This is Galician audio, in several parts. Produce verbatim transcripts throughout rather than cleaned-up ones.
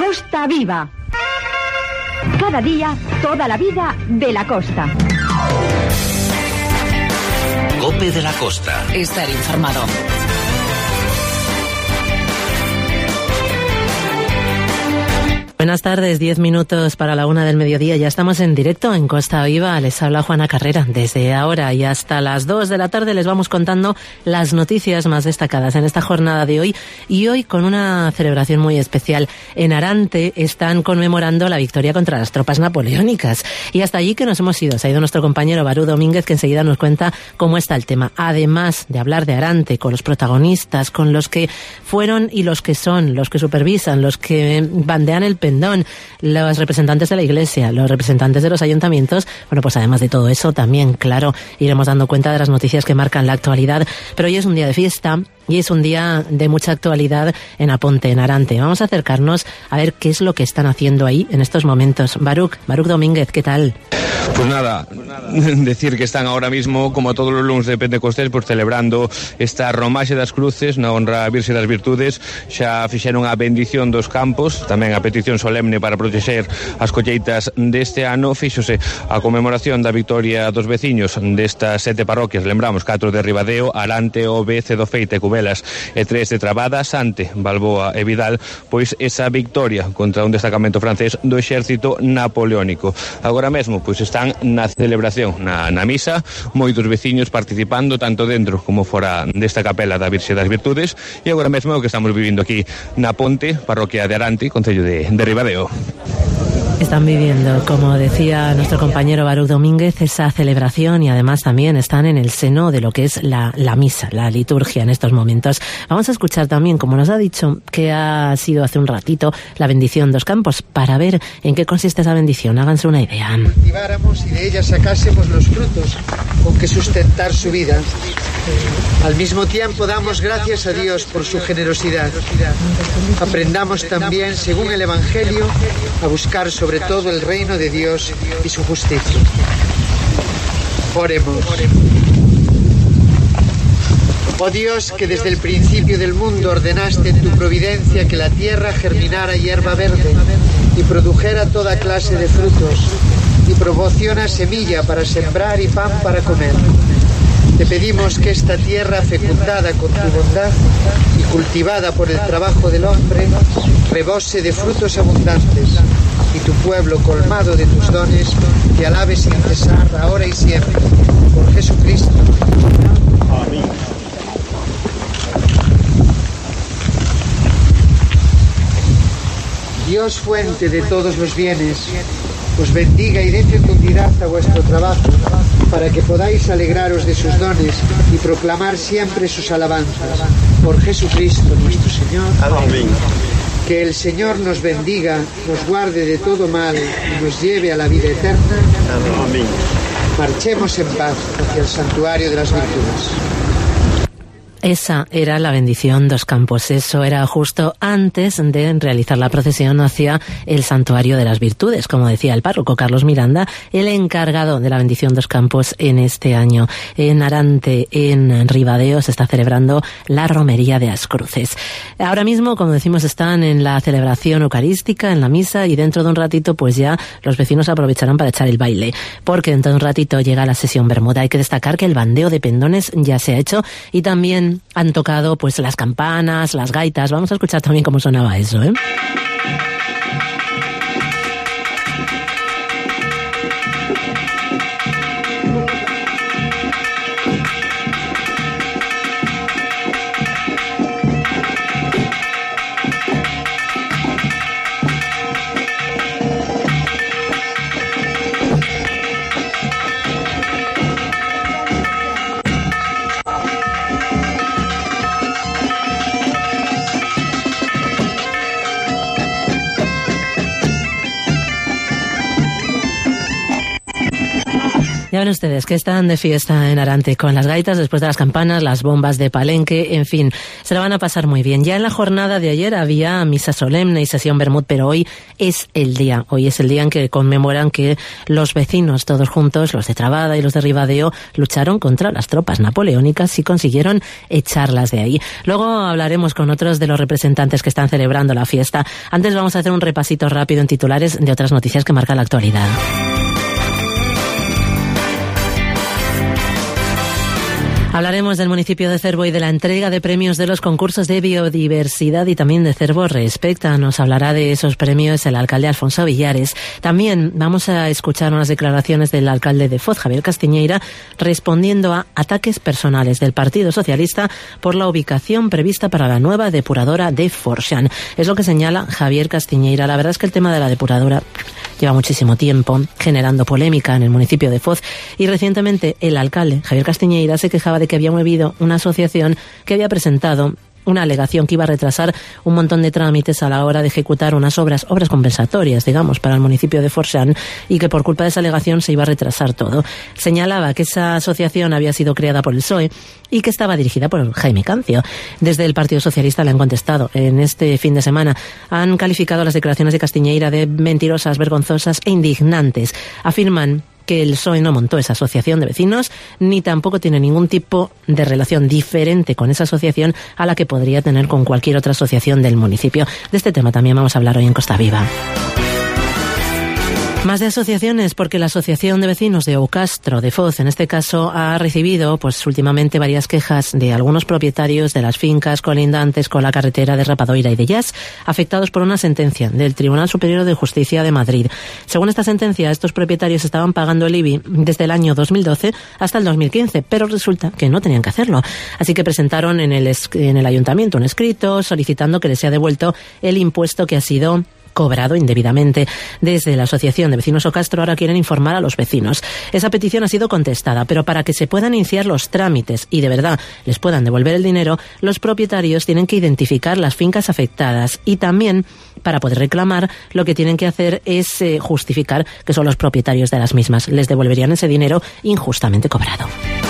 Costa Viva. Cada día, toda la vida de la costa. COPE de la Costa. Estar informado. Buenas tardes, diez minutos para la una del mediodía. Ya estamos en directo en Costa Viva. Les habla Juana Carrera. Desde ahora y hasta las dos de la tarde les vamos contando las noticias más destacadas en esta jornada de hoy. Y hoy con una celebración muy especial. En Arante están conmemorando la victoria contra las tropas napoleónicas. Y hasta allí que nos hemos ido. Se ha ido nuestro compañero Barú Domínguez, que enseguida nos cuenta cómo está el tema. Además de hablar de Arante con los protagonistas, con los que fueron y los que son, los que supervisan, los que bandean el pendón, los representantes de la Iglesia, los representantes de los ayuntamientos. Bueno, pues además de todo eso, también, claro, iremos dando cuenta de las noticias que marcan la actualidad. Pero hoy es un día de fiesta y es un día de mucha actualidad en Aponte, en Arante. Vamos a acercarnos a ver qué es lo que están haciendo ahí en estos momentos. Baruch, Baruch Domínguez, ¿qué tal? Pues nada, decir que están ahora mismo, como todos los lunes de Pentecostés, pues celebrando esta romaxe das cruces na honra a Virxe das Virtudes. Xa fixeron a bendición dos campos, tamén a petición solemne para protexer as colleitas deste ano. Fíxose a conmemoración da victoria dos veciños destas sete parroquias, lembramos, catro de Ribadeo, Arante, Ove, Cedofeite, Cubelas e tres de Trabada, Sante, Balboa e Vidal, pois esa victoria contra un destacamento francés do exército napoleónico. Agora mesmo, pois están na celebración, na, na misa, moitos veciños participando tanto dentro como fora desta capela da Virxe das Virtudes, e agora mesmo é o que estamos vivindo aquí na Ponte, parroquia de Arante, concello de, de Ribadeo. Están viviendo, como decía nuestro compañero Baruch Domínguez, esa celebración, y además también están en el seno de lo que es la, la misa, la liturgia en estos momentos. Vamos a escuchar también, como nos ha dicho, que ha sido hace un ratito la bendición dos campos, para ver en qué consiste esa bendición. Háganse una idea. Cultiváramos y de ella sacásemos los frutos con que sustentar su vida. Al mismo tiempo damos gracias a Dios por su generosidad. Aprendamos también, según el Evangelio, a buscar sobre todo el reino de Dios y su justicia. Oremos. Oh Dios, que desde el principio del mundo ordenaste en tu providencia que la tierra germinara hierba verde y produjera toda clase de frutos, y proporciona semilla para sembrar y pan para comer. Te pedimos que esta tierra fecundada con tu bondad y cultivada por el trabajo del hombre rebose de frutos abundantes, y tu pueblo colmado de tus dones te alabe sin cesar ahora y siempre. Por Jesucristo. Amén. Dios, fuente de todos los bienes, os bendiga y dé fecundidad a vuestro trabajo, para que podáis alegraros de sus dones y proclamar siempre sus alabanzas. Por Jesucristo nuestro Señor. Amén. Que el Señor nos bendiga, nos guarde de todo mal y nos lleve a la vida eterna. Amén. Marchemos en paz hacia el santuario de las virtudes. Esa era la bendición dos campos. Eso era justo antes de realizar la procesión hacia el Santuario de las Virtudes, como decía el párroco Carlos Miranda, el encargado de la bendición dos campos en este año. En Arante, en Ribadeo, se está celebrando la romería de las cruces. Ahora mismo, como decimos, están en la celebración eucarística, en la misa, y dentro de un ratito pues ya los vecinos aprovecharán para echar el baile, porque dentro de un ratito llega la sesión Bermuda. Hay que destacar que el bandeo de pendones ya se ha hecho, y también han tocado pues las campanas, las gaitas. Vamos a escuchar también cómo sonaba eso, ¿eh? Ya ven ustedes que están de fiesta en Arante con las gaitas después de las campanas, las bombas de Palenque, en fin, se la van a pasar muy bien. Ya en la jornada de ayer había misa solemne y sesión vermut, pero hoy es el día, hoy es el día en que conmemoran que los vecinos todos juntos, los de Trabada y los de Ribadeo, lucharon contra las tropas napoleónicas y consiguieron echarlas de ahí. Luego hablaremos con otros de los representantes que están celebrando la fiesta. Antes vamos a hacer un repasito rápido en titulares de otras noticias que marcan la actualidad. Hablaremos del municipio de Cervo y de la entrega de premios de los concursos de biodiversidad y también de Cervo Respecta. Nos hablará de esos premios el alcalde Alfonso Villares. También vamos a escuchar unas declaraciones del alcalde de Foz, Javier Castiñeira, respondiendo a ataques personales del Partido Socialista por la ubicación prevista para la nueva depuradora de Forxán. Es lo que señala Javier Castiñeira. La verdad es que el tema de la depuradora lleva muchísimo tiempo generando polémica en el municipio de Foz y recientemente el alcalde, Javier Castiñeira, se quejaba de que había movido una asociación que había presentado una alegación que iba a retrasar un montón de trámites a la hora de ejecutar unas obras, obras compensatorias, digamos, para el municipio de Forxán, y que por culpa de esa alegación se iba a retrasar todo. Señalaba que esa asociación había sido creada por el P S O E y que estaba dirigida por Jaime Cancio. Desde el Partido Socialista le han contestado. En este fin de semana han calificado las declaraciones de Castiñeira de mentirosas, vergonzosas e indignantes. Afirman que el P S O E no montó esa asociación de vecinos, ni tampoco tiene ningún tipo de relación diferente con esa asociación a la que podría tener con cualquier otra asociación del municipio. De este tema también vamos a hablar hoy en Costa Viva. Más de asociaciones, porque la Asociación de Vecinos de Oucastro, de Foz, en este caso, ha recibido pues últimamente varias quejas de algunos propietarios de las fincas colindantes con la carretera de Rapadoira y de Llas, afectados por una sentencia del Tribunal Superior de Justicia de Madrid. Según esta sentencia, estos propietarios estaban pagando el I B I desde el año dos mil doce hasta el dos mil quince, pero resulta que no tenían que hacerlo. Así que presentaron en el, en el ayuntamiento un escrito solicitando que les sea devuelto el impuesto que ha sido cobrado indebidamente. Desde la Asociación de Vecinos Oucastro ahora quieren informar a los vecinos. Esa petición ha sido contestada, pero para que se puedan iniciar los trámites y de verdad les puedan devolver el dinero, los propietarios tienen que identificar las fincas afectadas y también, para poder reclamar, lo que tienen que hacer es eh, justificar que son los propietarios de las mismas. Les devolverían ese dinero injustamente cobrado.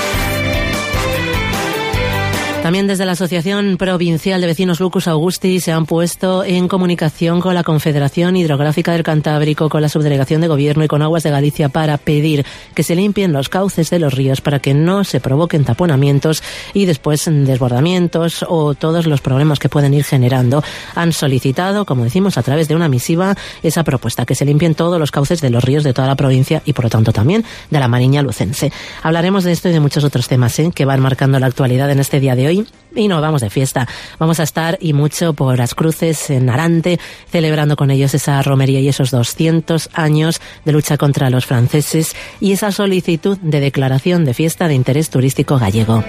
También desde la Asociación Provincial de Vecinos Lucus Augusti se han puesto en comunicación con la Confederación Hidrográfica del Cantábrico, con la Subdelegación de Gobierno y con Aguas de Galicia para pedir que se limpien los cauces de los ríos para que no se provoquen taponamientos y después desbordamientos o todos los problemas que pueden ir generando. Han solicitado, como decimos, a través de una misiva, esa propuesta, que se limpien todos los cauces de los ríos de toda la provincia y, por lo tanto, también de la Mariña Lucense. Hablaremos de esto y de muchos otros temas ¿eh? que van marcando la actualidad en este día de hoy. Y no vamos de fiesta, vamos a estar y mucho por las Cruces en Arante, celebrando con ellos esa romería y esos doscientos años de lucha contra los franceses y esa solicitud de declaración de fiesta de interés turístico gallego.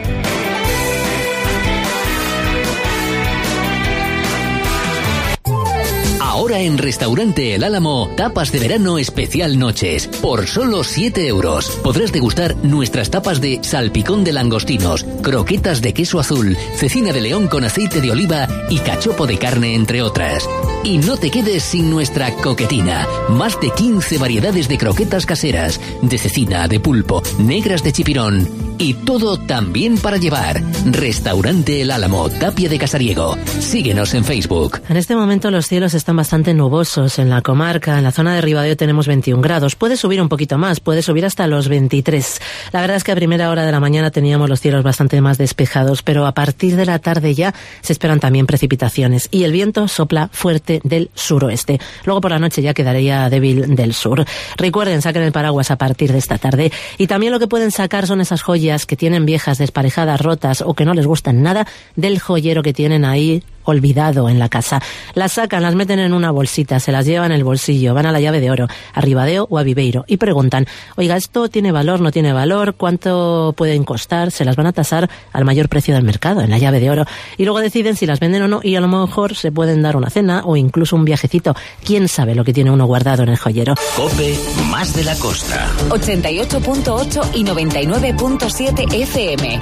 Ahora en Restaurante El Álamo, tapas de verano especial noches, por solo siete euros. Podrás degustar nuestras tapas de salpicón de langostinos, croquetas de queso azul, cecina de león con aceite de oliva y cachopo de carne, entre otras. Y no te quedes sin nuestra coquetina. Más de quince variedades de croquetas caseras, de cecina, de pulpo, negras de chipirón. Y todo también para llevar. Restaurante El Álamo, Tapia de Casariego. Síguenos en Facebook. En este momento los cielos están bastante nubosos en la comarca. En la zona de Ribadeo tenemos veintiún grados. Puede subir un poquito más, puede subir hasta los veintitrés. La verdad es que a primera hora de la mañana teníamos los cielos bastante más despejados, pero a partir de la tarde ya se esperan también precipitaciones y el viento sopla fuerte del suroeste. Luego por la noche ya quedaría débil del sur. Recuerden, saquen el paraguas a partir de esta tarde. Y también lo que pueden sacar son esas joyas que tienen viejas, desparejadas, rotas o que no les gustan nada del joyero que tienen ahí olvidado en la casa. Las sacan, las meten en una bolsita, se las llevan en el bolsillo, van a la Llave de Oro, a Ribadeo o a Viveiro y preguntan, oiga, ¿esto tiene valor, no tiene valor? ¿Cuánto pueden costar? Se las van a tasar al mayor precio del mercado, en la Llave de Oro. Y luego deciden si las venden o no y a lo mejor se pueden dar una cena o incluso un viajecito. ¿Quién sabe lo que tiene uno guardado en el joyero? COPE más de la costa. ochenta y ocho punto ocho y noventa y nueve punto siete F M.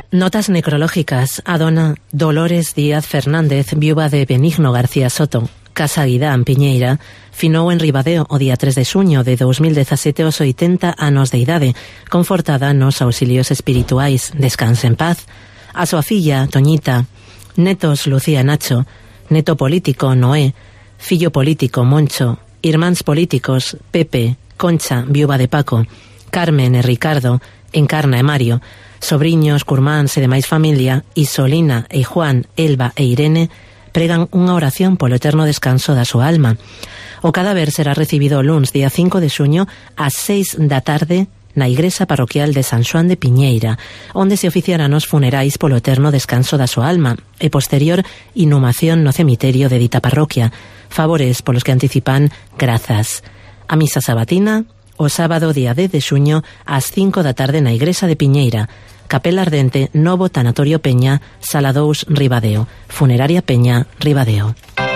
Notas necrológicas a dona Dolores Díaz Fernández, viúva de Benigno García Soto, Casa Guidán, Piñeira, finou en Ribadeo o día tres de xuño de dos mil dezasete aos oitenta anos de idade, confortada nos auxilios espirituais. Descanse en paz. A súa filla, Toñita, netos Lucía e Nacho, neto político Noé, fillo político Moncho, irmáns políticos Pepe, Concha, viúva de Paco, Carmen e Ricardo, Encarna e Mario, sobriños, curmáns e demais familia, Isolina e Juan, Elba e Irene, pregan unha oración polo eterno descanso da súa alma. O cadáver será recibido o luns, día cinco de xuño, ás seis da tarde, na Igrexa Parroquial de San Xoán de Piñeira, onde se oficiarán os funerais polo eterno descanso da súa alma e posterior inhumación no cemiterio de dita parroquia. Favores polos que anticipan grazas. A misa sabatina, o sábado día dez de xuño, ás cinco da tarde na Igrexa de Piñeira. Capela Ardente, Novo Tanatorio Peña, Sala dous, Ribadeo. Funeraria Peña, Ribadeo.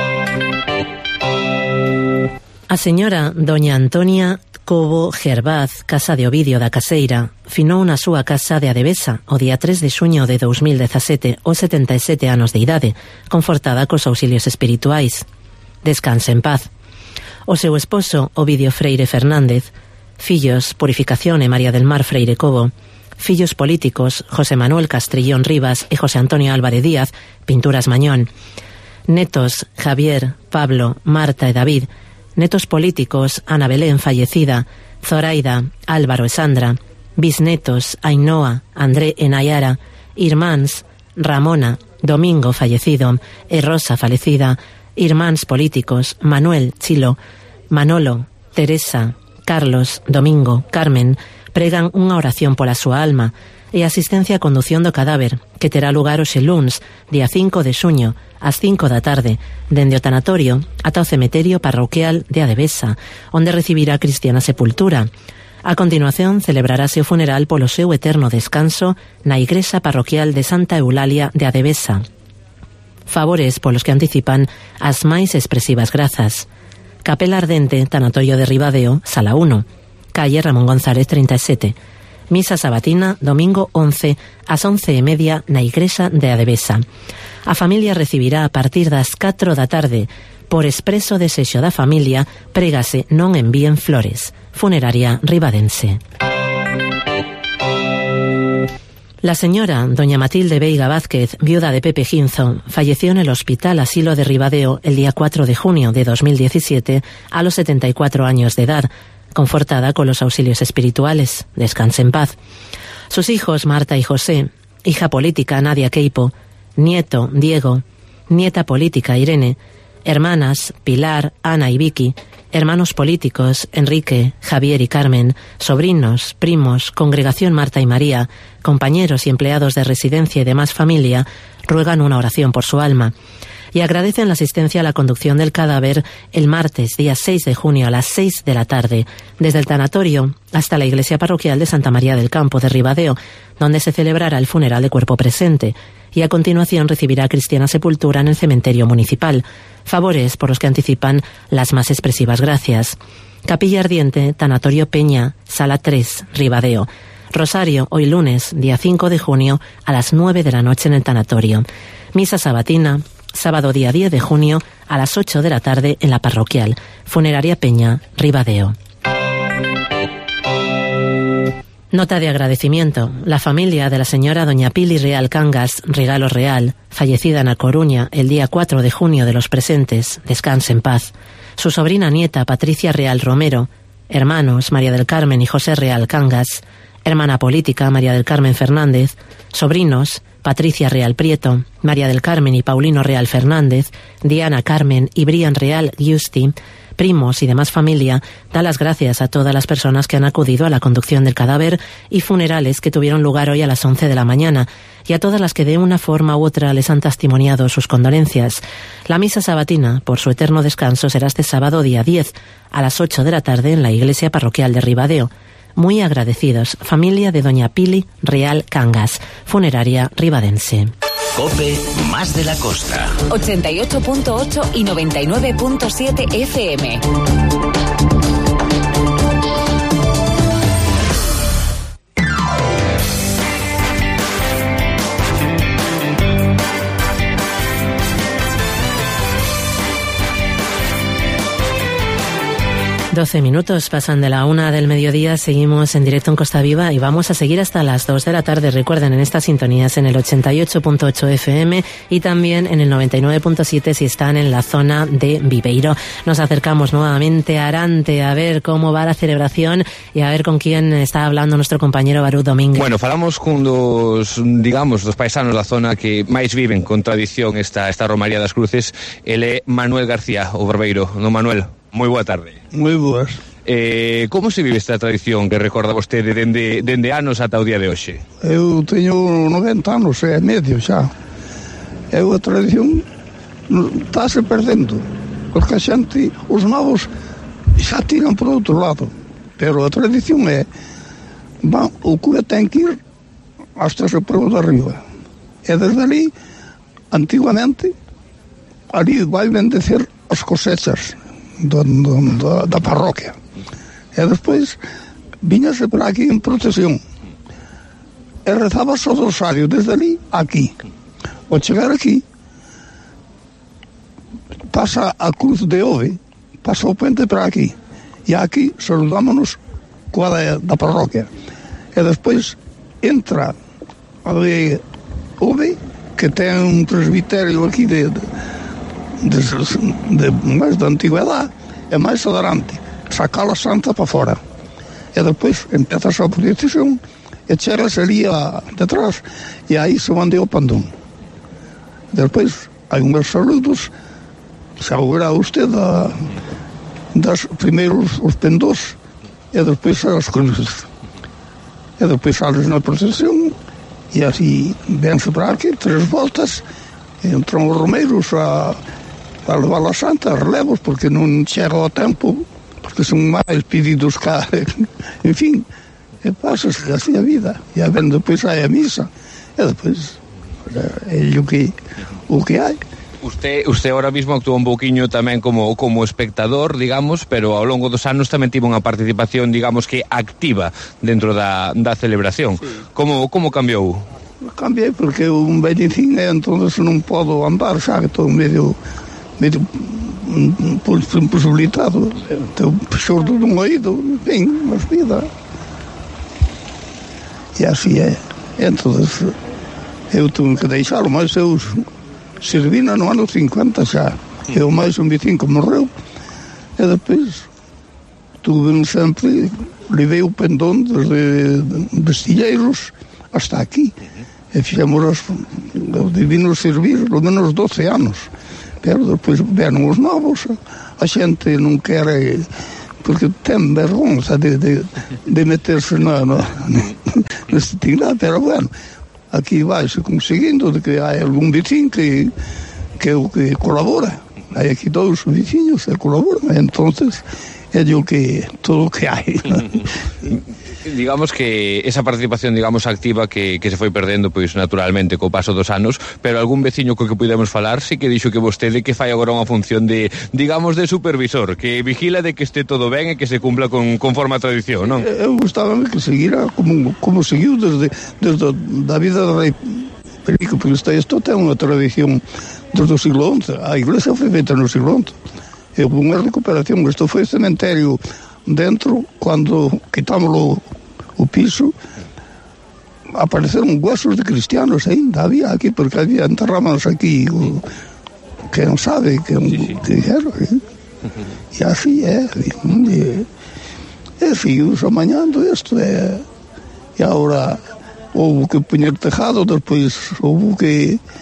A señora doña Antonia Cobo Gervaz, Casa de Ovidio da Caseira, finou na súa casa de Adevesa o día tres de xuño de dos mil dezasete aos setenta e sete anos de idade, confortada cos auxilios espirituais. Descanse en paz. O seu esposo, Ovidio Freire Fernández, fillos Purificación e María del Mar Freire Cobo, fillos políticos José Manuel Castrillón Rivas e José Antonio Álvarez Díaz, Pinturas Mañón, netos Javier, Pablo, Marta e David, netos políticos Ana Belén fallecida, Zoraida, Álvaro e Sandra, bisnetos Ainhoa, André e Nayara, irmáns Ramona, Domingo fallecido e Rosa falecida, irmáns políticos Manuel, Chilo, Manolo, Teresa, Carlos, Domingo, Carmen, pregan unha oración pola súa alma e asistencia a condución do cadáver, que terá lugar hoxe luns, día cinco de xuño, ás cinco da tarde, dende o tanatorio ata o cemiterio parroquial de Adevesa, onde recibirá cristiana sepultura. A continuación, celebrarase o funeral polo seu eterno descanso na Igrexa Parroquial de Santa Eulalia de Adevesa. Favores polos que anticipan as máis expresivas grazas. Capela Ardente, Tanatorio de Ribadeo, Sala uno, calle Ramón González treinta e sete. Misa sabatina, domingo once, ás once e media na Igrexa de Adevesa. A familia recibirá a partir das catro da tarde. Por expreso desexo da familia, prégase non envíen flores. Funeraria ribadense. La señora doña Matilde Veiga Vázquez, viuda de Pepe Ginzo, falleció en el Hospital Asilo de Ribadeo el día cuatro de junio de dos mil diecisiete a los setenta y cuatro años de edad, confortada con los auxilios espirituales. Descanse en paz. Sus hijos Marta y José, hija política Nadia Queipo, nieto Diego, nieta política Irene, hermanas Pilar, Ana y Vicky, hermanos políticos Enrique, Javier y Carmen, sobrinos, primos, congregación Marta y María, compañeros y empleados de residencia y demás familia, ruegan una oración por su alma y agradecen la asistencia a la conducción del cadáver el martes, día seis de junio a las seis de la tarde, desde el tanatorio hasta la iglesia parroquial de Santa María del Campo de Ribadeo, donde se celebrará el funeral de cuerpo presente, y a continuación recibirá cristiana sepultura en el cementerio municipal. Favores por los que anticipan las más expresivas gracias. Capilla Ardiente, Tanatorio Peña, Sala tres, Ribadeo. Rosario, hoy lunes, día cinco de junio, a las nueve de la noche en el tanatorio. Misa sabatina, sábado día diez de junio, a las ocho de la tarde en la parroquial. Funeraria Peña, Ribadeo. Nota de agradecimiento. La familia de la señora doña Pili Real Cangas, Regalo Real, fallecida en A Coruña el día cuatro de junio de los presentes, descanse en paz. Su sobrina nieta Patricia Real Romero, hermanos María del Carmen y José Real Cangas, hermana política María del Carmen Fernández, sobrinos Patricia Real Prieto, María del Carmen y Paulino Real Fernández, Diana Carmen y Brian Real Giusti, primos y demás familia, da las gracias a todas las personas que han acudido a la conducción del cadáver y funerales que tuvieron lugar hoy a las once de la mañana, y a todas las que de una forma u otra les han testimoniado sus condolencias. La misa sabatina, por su eterno descanso, será este sábado día diez, a las ocho de la tarde en la iglesia parroquial de Ribadeo. Muy agradecidos, familia de doña Pili Real Cangas, funeraria ribadense. COPE más de la costa. ochenta y ocho punto ocho y noventa y nueve punto siete F M. doce minutos pasan de la una del mediodía, seguimos en directo en Costa Viva y vamos a seguir hasta las dos de la tarde. Recuerden, en estas sintonías en el ochenta y ocho punto ocho F M y también en el noventa y nueve punto siete si están en la zona de Viveiro. Nos acercamos nuevamente a Arante a ver cómo va la celebración y a ver con quién está hablando nuestro compañero Barú Domínguez. Bueno, falamos con dos, digamos, dos paisanos da zona que máis viven con tradición esta, esta Romaría das Cruces. Ele é Manuel García, o barbeiro. No, Manuel, moi boa tarde. Moi boas. Eh, como se vive esta tradición que recorda vostede dende, dende anos ata o día de hoxe? Eu teño noventa anos e medio xa. É unha tradición estáse perdendo, porque a xente, os novos xa tiran por outro lado, pero a tradición é van, o cura ten que ir hasta ese pueblo de arriba e desde ali antigamente ali vai bendecer as cosechas do, do, do, da parroquia e despois viñase para aquí en procesión e rezaba o rosario desde ali a aquí. Ao chegar aquí pasa a cruz de Ove, pasa o puente para aquí e aquí saludámonos coa da, da parroquia e despois entra a de Ove que ten un presbiterio aquí de, de De, de máis da antigüedade e máis adelante sacar a santa para fora e depois empezas a procesión e chegas ali a, detrás e aí se van de o pandón. Depois hai unhos saludos, se agora usted da, das primeiros os pendós e depois as cruces e depois sales na procesión e así vense para aquí tres voltas e entran os romeiros a para levar a santa, relevos, porque non chega o tempo, porque son máis pedidos que, en fin, e pasas así a vida, e a ven depois hai a misa, e depois é o que, o que hai. Usted, usted ahora mismo actúa un pouquiño tamén como, como espectador, digamos, pero ao longo dos anos tamén tivo unha participación, digamos, que activa dentro da, da celebración. Sí. Como, como cambiou? Cambiei porque un vellicín e entón non podo andar, xa que estou medio... medio imposibilitado, tenho sordo de um oído, bem, mas vida. E assim é. Então, eu tenho que deixá-lo, mas eu servi no ano cinquenta já. Eu mais um vizinho que morreu, e depois tuve sempre, levei o pendão desde Bestilheiros hasta aqui. E fizemos os, os divinos servir pelo menos doze anos. Pero depois vieron os novos, a xente non quere, porque ten vergonza de, de, de meterse na, na, neste tinglar, pero bueno, aquí vai-se conseguindo de que hai algún vecín que, que, que colabora, hai aquí todos os veciños que colaboran, entonces é o que, todo o que hai. Digamos que esa participación, digamos, activa que, que se foi perdendo, pois, naturalmente, co paso dos anos, pero algún veciño co que pudemos falar, sí que dixo que vostede que fai agora unha función de, digamos, de supervisor, que vigila de que este todo ben e que se cumpla con, conforme a tradición, non? Eu gustaba que seguira como, como seguiu desde, desde da vida da rei Perico, porque isto, isto ten unha tradición desde o siglo once, a iglesia foi feita no siglo once, e unha recuperación, isto foi cementerio dentro, cando quitámoslo o piso, apareceron huesos de cristianos ainda, había aquí, porque había enterramos aquí o, que non sabe que, sí, sí. que era, ¿eh? E así é, e, e seguimos amañando isto, e, e agora houve que poñer tejado, despois houve que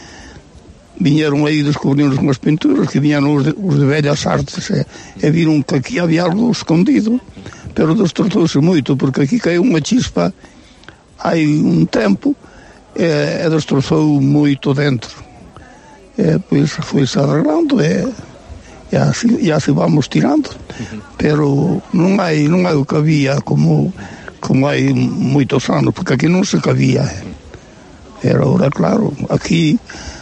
viñeron aí, descubriron unhas pinturas que viñeron os de, os de Bellas Artes e, e viron que aquí había algo escondido, pero destrozouse moito, porque aquí caeu unha chispa hai un tempo e, e destrozou moito dentro, e pois foi-se arreglando e, e, así, e así vamos tirando, pero non hai, non hai o que había como, como hai moitos anos, porque aquí non se cabía, era ahora claro, aquí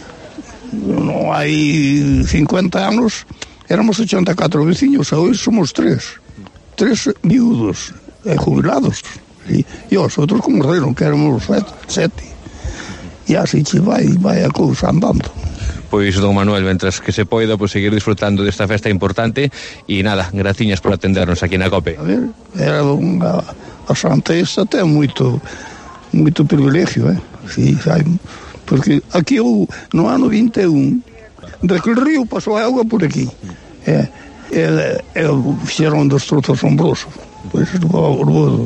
non hai cincuenta anos éramos ochenta e catro veciños, e hoxe somos tres tres viudos e jubilados e, e os outros como morreron, que éramos sete, sete. E así che vai, vai a cousa andando. Pois, don Manuel, mentras que se poida, pois seguir disfrutando desta festa importante e nada, graciñas por atendernos aquí na COPE. A ver, era unha, a Santa esta ten moito moito privilegio, eh? Sí, hai, porque aquí eu, no ano vinte e un, daquele río pasou a auga por aquí. É, é, é, fixeron un destrozo asombroso. Pois, orgulho,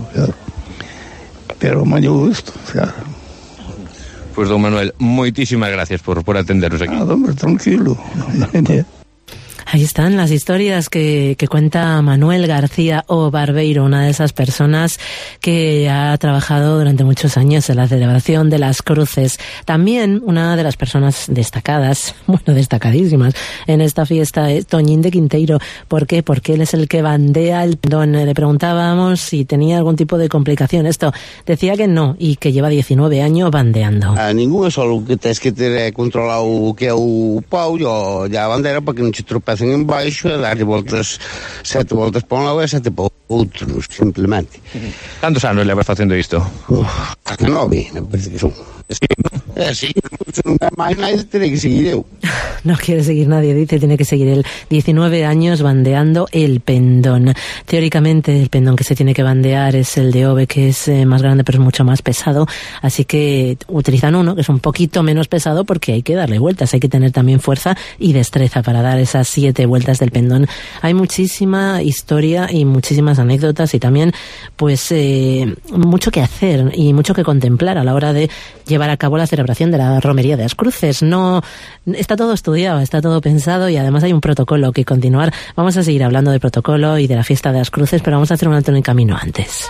pero mañou isto, xa. Pois, don Manuel, moitísimas gracias por, por atendernos aquí. Nada, hombre, tranquilo. Ahí están las historias que, que cuenta Manuel García o Barbeiro, una de esas personas que ha trabajado durante muchos años en la celebración de las cruces. También una de las personas destacadas, bueno, destacadísimas en esta fiesta es Toñín de Quinteiro. ¿Por qué? Porque él es el que bandea el pendón. Le preguntábamos si tenía algún tipo de complicación. Esto decía que no y que lleva diecinueve años bandeando. A ningún, solo que tens que ter controlado o que é o pau e a bandera para que non te tropecen en baixo e dar voltas, sete voltas para un lado e sete para outros, simplemente. Cantos anos levas facendo isto? Uf, hasta nove, me parece que son. Sí, é así, non dá máis nadie, terei que seguir eu. No quiere seguir nadie, dice, tiene que seguir él. diecinueve años bandeando el pendón. Teóricamente, el pendón que se tiene que bandear es el de Ove, que es eh, más grande pero es mucho más pesado, así que utilizan uno que es un poquito menos pesado porque hay que darle vueltas, hay que tener también fuerza y destreza para dar esas siete vueltas del pendón. Hay muchísima historia y muchísimas anécdotas y también pues eh, mucho que hacer y mucho que contemplar a la hora de llevar a cabo la celebración de la romería de las cruces. No, está todo estudiado, está todo pensado y además hay un protocolo que continuar. Vamos a seguir hablando del protocolo y de la fiesta de las cruces, pero vamos a hacer un alto en el camino antes.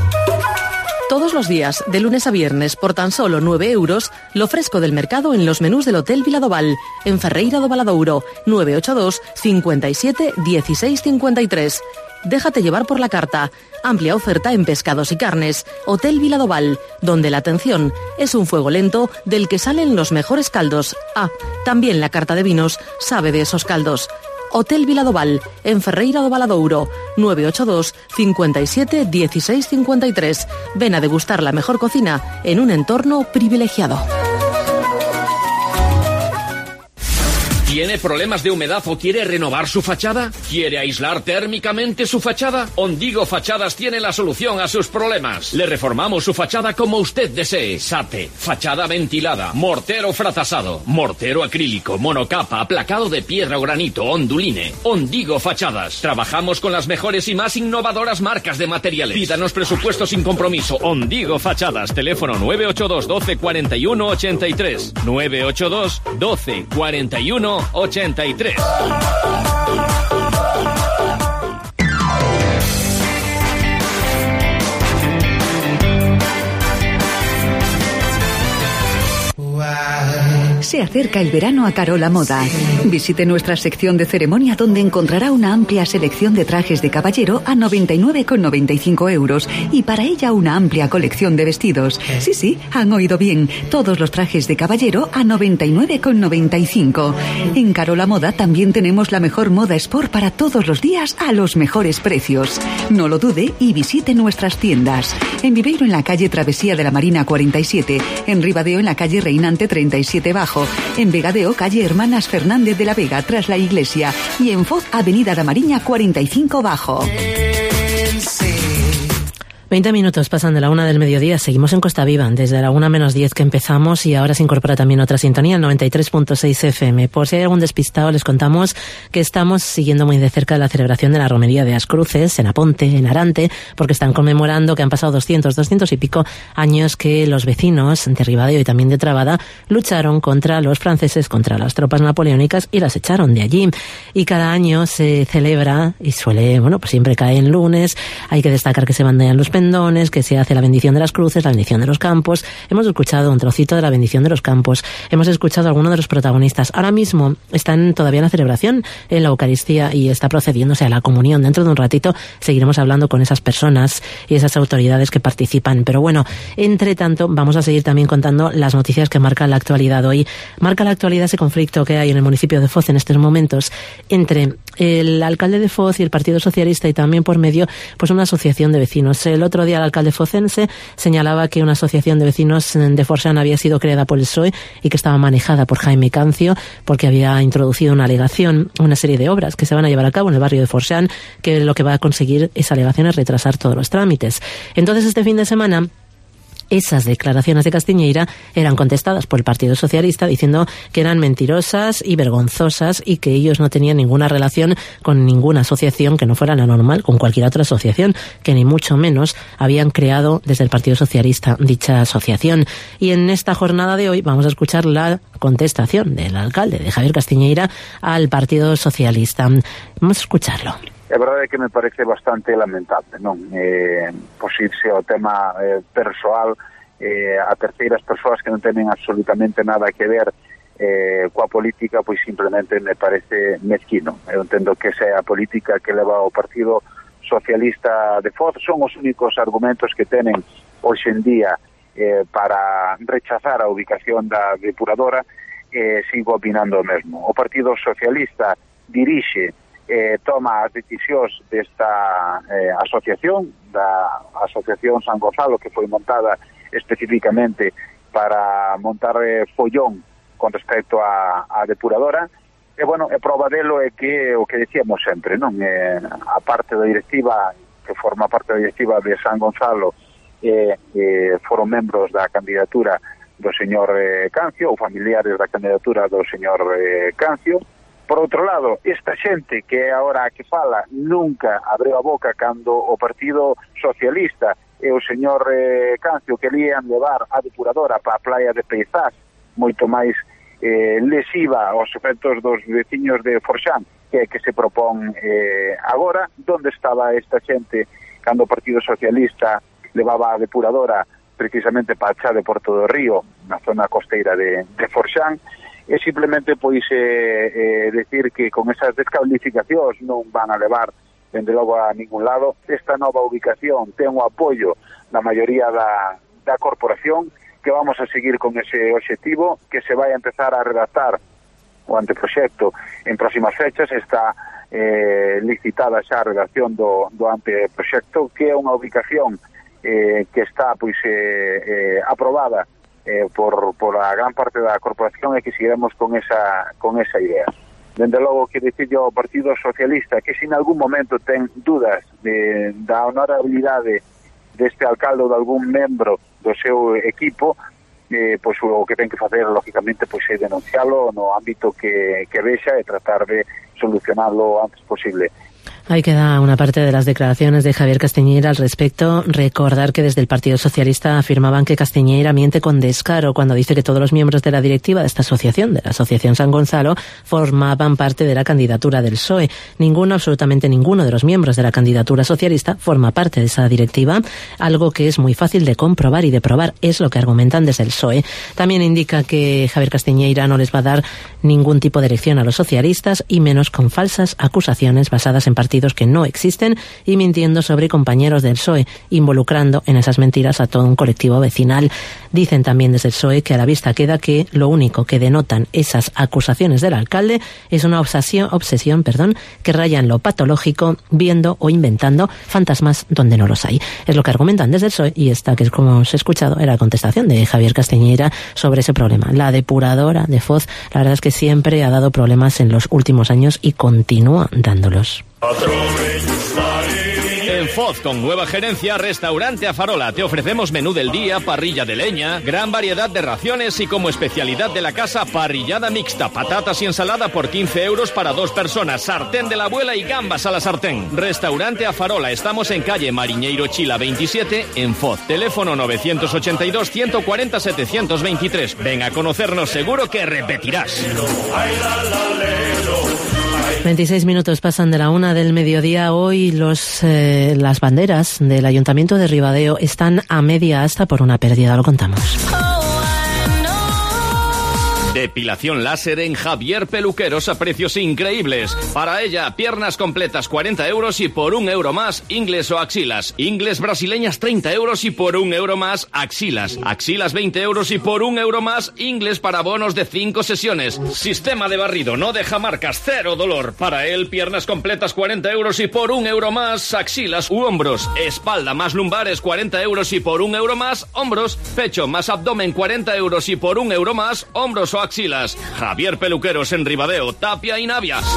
Todos los días, de lunes a viernes, por tan solo nueve euros, lo fresco del mercado en los menús del Hotel Viladoval, en Ferreira do Valadouro, nueve ocho dos, cincuenta y siete, dieciséis cincuenta y tres. Déjate llevar por la carta. Amplia oferta en pescados y carnes. Hotel Viladoval, donde la atención es un fuego lento del que salen los mejores caldos. Ah, también la carta de vinos sabe de esos caldos. Hotel Viladoval, en Ferreira do Valadouro, nueve ocho dos, cincuenta y siete, dieciséis cincuenta y tres. Ven a degustar la mejor cocina en un entorno privilegiado. ¿Tiene problemas de humedad o quiere renovar su fachada? ¿Quiere aislar térmicamente su fachada? Ondigo Fachadas tiene la solución a sus problemas. Le reformamos su fachada como usted desee. SATE, fachada ventilada, mortero frazasado, mortero acrílico, monocapa, aplacado de piedra o granito, onduline. Ondigo Fachadas. Trabajamos con las mejores y más innovadoras marcas de materiales. Pídanos presupuesto sin compromiso. Ondigo Fachadas. Teléfono nueve ocho dos, doce, cuarenta y uno, ochenta y tres. nueve ocho dos, doce, cuarenta y uno, ochenta y tres. Se acerca el verano a Carola Moda. Visite nuestra sección de ceremonia donde encontrará una amplia selección de trajes de caballero a noventa y nueve con noventa y cinco euros y para ella una amplia colección de vestidos. Sí, sí, han oído bien. Todos los trajes de caballero a noventa y nueve con noventa y cinco. En Carola Moda también tenemos la mejor moda sport para todos los días a los mejores precios. No lo dude y visite nuestras tiendas. En Viveiro en la calle Travesía de la Marina cuarenta y siete. En Ribadeo en la calle Reinante treinta y siete Bajo. En Vegadeo, calle Hermanas Fernández de la Vega, tras la iglesia. Y en Foz, avenida da Mariña cuarenta y cinco Bajo. veinte minutos pasan de la una del mediodía, seguimos en Costa Viva, desde la una menos diez que empezamos y ahora se incorpora también otra sintonía, el noventa y tres punto seis F M. Por si hay algún despistado, les contamos que estamos siguiendo muy de cerca la celebración de la romería de las cruces en Aponte, en Arante, porque están conmemorando que han pasado doscientos, doscientos y pico años que los vecinos de Ribadeo y también de Trabada lucharon contra los franceses, contra las tropas napoleónicas y las echaron de allí. Y cada año se celebra y suele, bueno, pues siempre cae en lunes, hay que destacar que se bandean los pendones, que se hace la bendición de las cruces, la bendición de los campos. Hemos escuchado un trocito de la bendición de los campos, hemos escuchado a algunos de los protagonistas. Ahora mismo están todavía en la celebración, en la Eucaristía, y está procediéndose a la comunión. Dentro de un ratito seguiremos hablando con esas personas y esas autoridades que participan. Pero bueno, entre tanto vamos a seguir también contando las noticias que marcan la actualidad hoy. Marca la actualidad ese conflicto que hay en el municipio de Foz en estos momentos entre el alcalde de Foz y el Partido Socialista, y también por medio pues una asociación de vecinos. El otro día el alcalde focense señalaba que una asociación de vecinos de Forxán había sido creada por el P S O E y que estaba manejada por Jaime Cancio, porque había introducido una alegación, una serie de obras que se van a llevar a cabo en el barrio de Forxán, que lo que va a conseguir esa alegación es retrasar todos los trámites. Entonces, este fin de semana, esas declaraciones de Castiñeira eran contestadas por el Partido Socialista diciendo que eran mentirosas y vergonzosas y que ellos no tenían ninguna relación con ninguna asociación que no fuera la normal, con cualquier otra asociación, que ni mucho menos habían creado desde el Partido Socialista dicha asociación. Y en esta jornada de hoy vamos a escuchar la contestación del alcalde, de Javier Castiñeira, al Partido Socialista. Vamos a escucharlo. É verdade que me parece bastante lamentable, non? Eh, pois irse ao tema eh, persoal eh, a terceiras persoas que non tenen absolutamente nada que ver eh, coa política, pois simplemente me parece mezquino. Eu entendo que esa é a política que leva o Partido Socialista de Foz. Son os únicos argumentos que tenen hoxe en día eh, para rechazar a ubicación da depuradora. Eh, sigo opinando o mesmo. O Partido Socialista dirixe Eh, toma as decisións desta eh, asociación, da Asociación San Gonzalo, que foi montada especificamente para montar eh, follón con respecto a, a depuradora. E, bueno, a prova delo é que o que decíamos sempre, non? Eh, a parte da directiva, que forma parte da directiva de San Gonzalo, eh, eh, foron membros da candidatura do señor eh, Cancio, ou familiares da candidatura do señor eh, Cancio. Por outro lado, esta xente que é agora a que fala nunca abriu a boca cando o Partido Socialista e o señor eh, Cancio querían levar a depuradora para a playa de Peizás, moito máis eh, lesiva aos efectos dos veciños de Forxán, que é que se propón eh, agora. Donde estaba esta xente cando o Partido Socialista levaba a depuradora precisamente para a chá de Porto do Río, na zona costeira de, de Forxán? E simplemente pois eh, eh, decir que con esas descalificacións non van a levar dende logo a ningún lado. Esta nova ubicación ten o apoio da maioría da, da corporación, que vamos a seguir con ese obxectivo, que se vai a empezar a redactar o anteproxecto en próximas fechas. Está eh, licitada xa a redacción do, do anteproxecto, que é unha ubicación eh, que está pois eh, eh, aprobada Eh, por, por a gran parte da corporación, e que seguiremos con esa con esa idea. Dende logo que dicirlle ao Partido Socialista que se en algún momento ten dudas de, da honorabilidade deste alcalde ou de algún membro do seu equipo, eh, pois o que ten que facer lógicamente pois é denuncialo no ámbito que, que vexa e tratar de solucionarlo o antes posible. Ahí queda una parte de las declaraciones de Javier Castiñeira al respecto. Recordar que desde el Partido Socialista afirmaban que Castiñeira miente con descaro cuando dice que todos los miembros de la directiva de esta asociación, de la Asociación San Gonzalo, formaban parte de la candidatura del P S O E. Ninguno, absolutamente ninguno de los miembros de la candidatura socialista forma parte de esa directiva, algo que es muy fácil de comprobar y de probar, es lo que argumentan desde el P S O E. También indica que Javier Castiñeira no les va a dar ningún tipo de elección a los socialistas, y menos con falsas acusaciones basadas en partidos que no existen y mintiendo sobre compañeros del P S O E, involucrando en esas mentiras a todo un colectivo vecinal. Dicen también desde el P S O E que a la vista queda que lo único que denotan esas acusaciones del alcalde es una obsesión, obsesión perdón, que raya en lo patológico, viendo o inventando fantasmas donde no los hay. Es lo que argumentan desde el P S O E, y esta, que es como os he escuchado, era la contestación de Javier Castiñeira sobre ese problema. La depuradora de Foz, la verdad es que siempre ha dado problemas en los últimos años y continúa dándolos. En Foz, con nueva gerencia, Restaurante Afarola, te ofrecemos menú del día, parrilla de leña, gran variedad de raciones y como especialidad de la casa, parrillada mixta, patatas y ensalada por quince euros para dos personas, sartén de la abuela y gambas a la sartén. Restaurante Afarola, estamos en calle Mariñeiro Chila veintisiete, en Foz. Teléfono novecientos ochenta y dos, ciento cuarenta, setecientos veintitrés. Ven a conocernos, seguro que repetirás. veintiséis minutos pasan de la una del mediodía. Hoy los eh, las banderas del Ayuntamiento de Ribadeo están a media asta por una pérdida, lo contamos. Depilación láser en Javier Peluqueros a precios increíbles. Para ella, piernas completas cuarenta euros y por un euro más, ingles o axilas. Ingles brasileñas treinta euros y por un euro más, axilas. Axilas veinte euros y por un euro más, ingles para bonos de cinco sesiones. Sistema de barrido, no deja marcas, cero dolor. Para él, piernas completas cuarenta euros y por un euro más, axilas u hombros. Espalda más lumbares cuarenta euros y por un euro más, hombros. Pecho más abdomen cuarenta euros y por un euro más, hombros o axilas. Javier Peluqueros en Ribadeo, Tapia y Navias.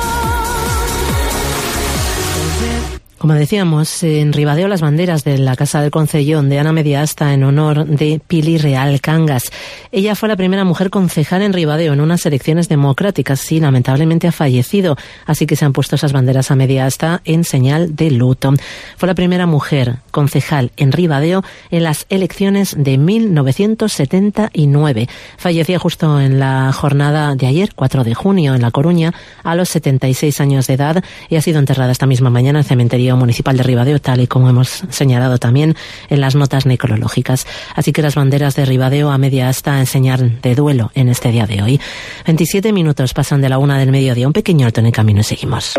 Como decíamos, en Ribadeo las banderas de la Casa del Concellón de Ana Mediasta en honor de Pili Real Cangas. Ella fue la primera mujer concejal en Ribadeo en unas elecciones democráticas y lamentablemente ha fallecido, así que se han puesto esas banderas a Mediasta en señal de luto. Fue la primera mujer concejal en Ribadeo en las elecciones de mil novecientos setenta y nueve. Fallecía justo en la jornada de ayer, cuatro de junio, en La Coruña, a los setenta y seis años de edad, y ha sido enterrada esta misma mañana en el cementerio municipal de Ribadeo, tal y como hemos señalado también en las notas necrológicas. Así que las banderas de Ribadeo a media asta en señal de duelo en este día de hoy. veintisiete minutos pasan de la una del mediodía. Un pequeño alto en el camino y seguimos.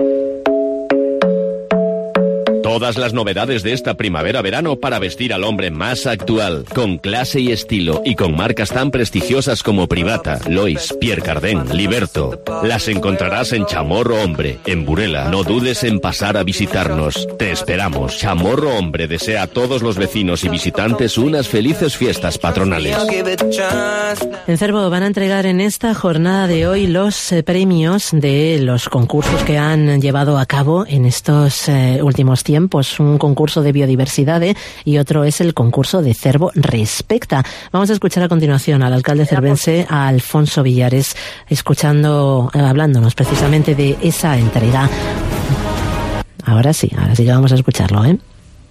Todas las novedades de esta primavera-verano para vestir al hombre más actual, con clase y estilo y con marcas tan prestigiosas como Privata, Lois, Pierre Cardin, Liberto. Las encontrarás en Chamorro Hombre, en Burela. No dudes en pasar a visitarnos. Te esperamos. Chamorro Hombre desea a todos los vecinos y visitantes unas felices fiestas patronales. En Cervo van a entregar en esta jornada de hoy los eh, premios de los concursos que han llevado a cabo en estos eh, últimos tiempos. Un concurso de biodiversidad eh, y otro es el concurso de Cervo Respecta. Vamos a escuchar a continuación al alcalde cervense, a Alfonso Villares, escuchando, eh, hablándonos precisamente de esa entrega. Ahora sí, ahora sí que vamos a escucharlo, ¿eh?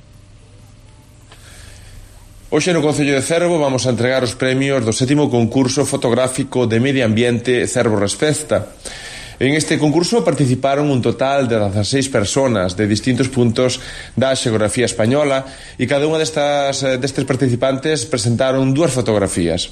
Hoxe no Concello de Cervo vamos a entregar os premios do sétimo concurso fotográfico de medio ambiente Cervo Respecta. En este concurso participaron un total de dieciséis personas de distintos puntos da xeografía española e cada unha destas, destes participantes presentaron dúas fotografías.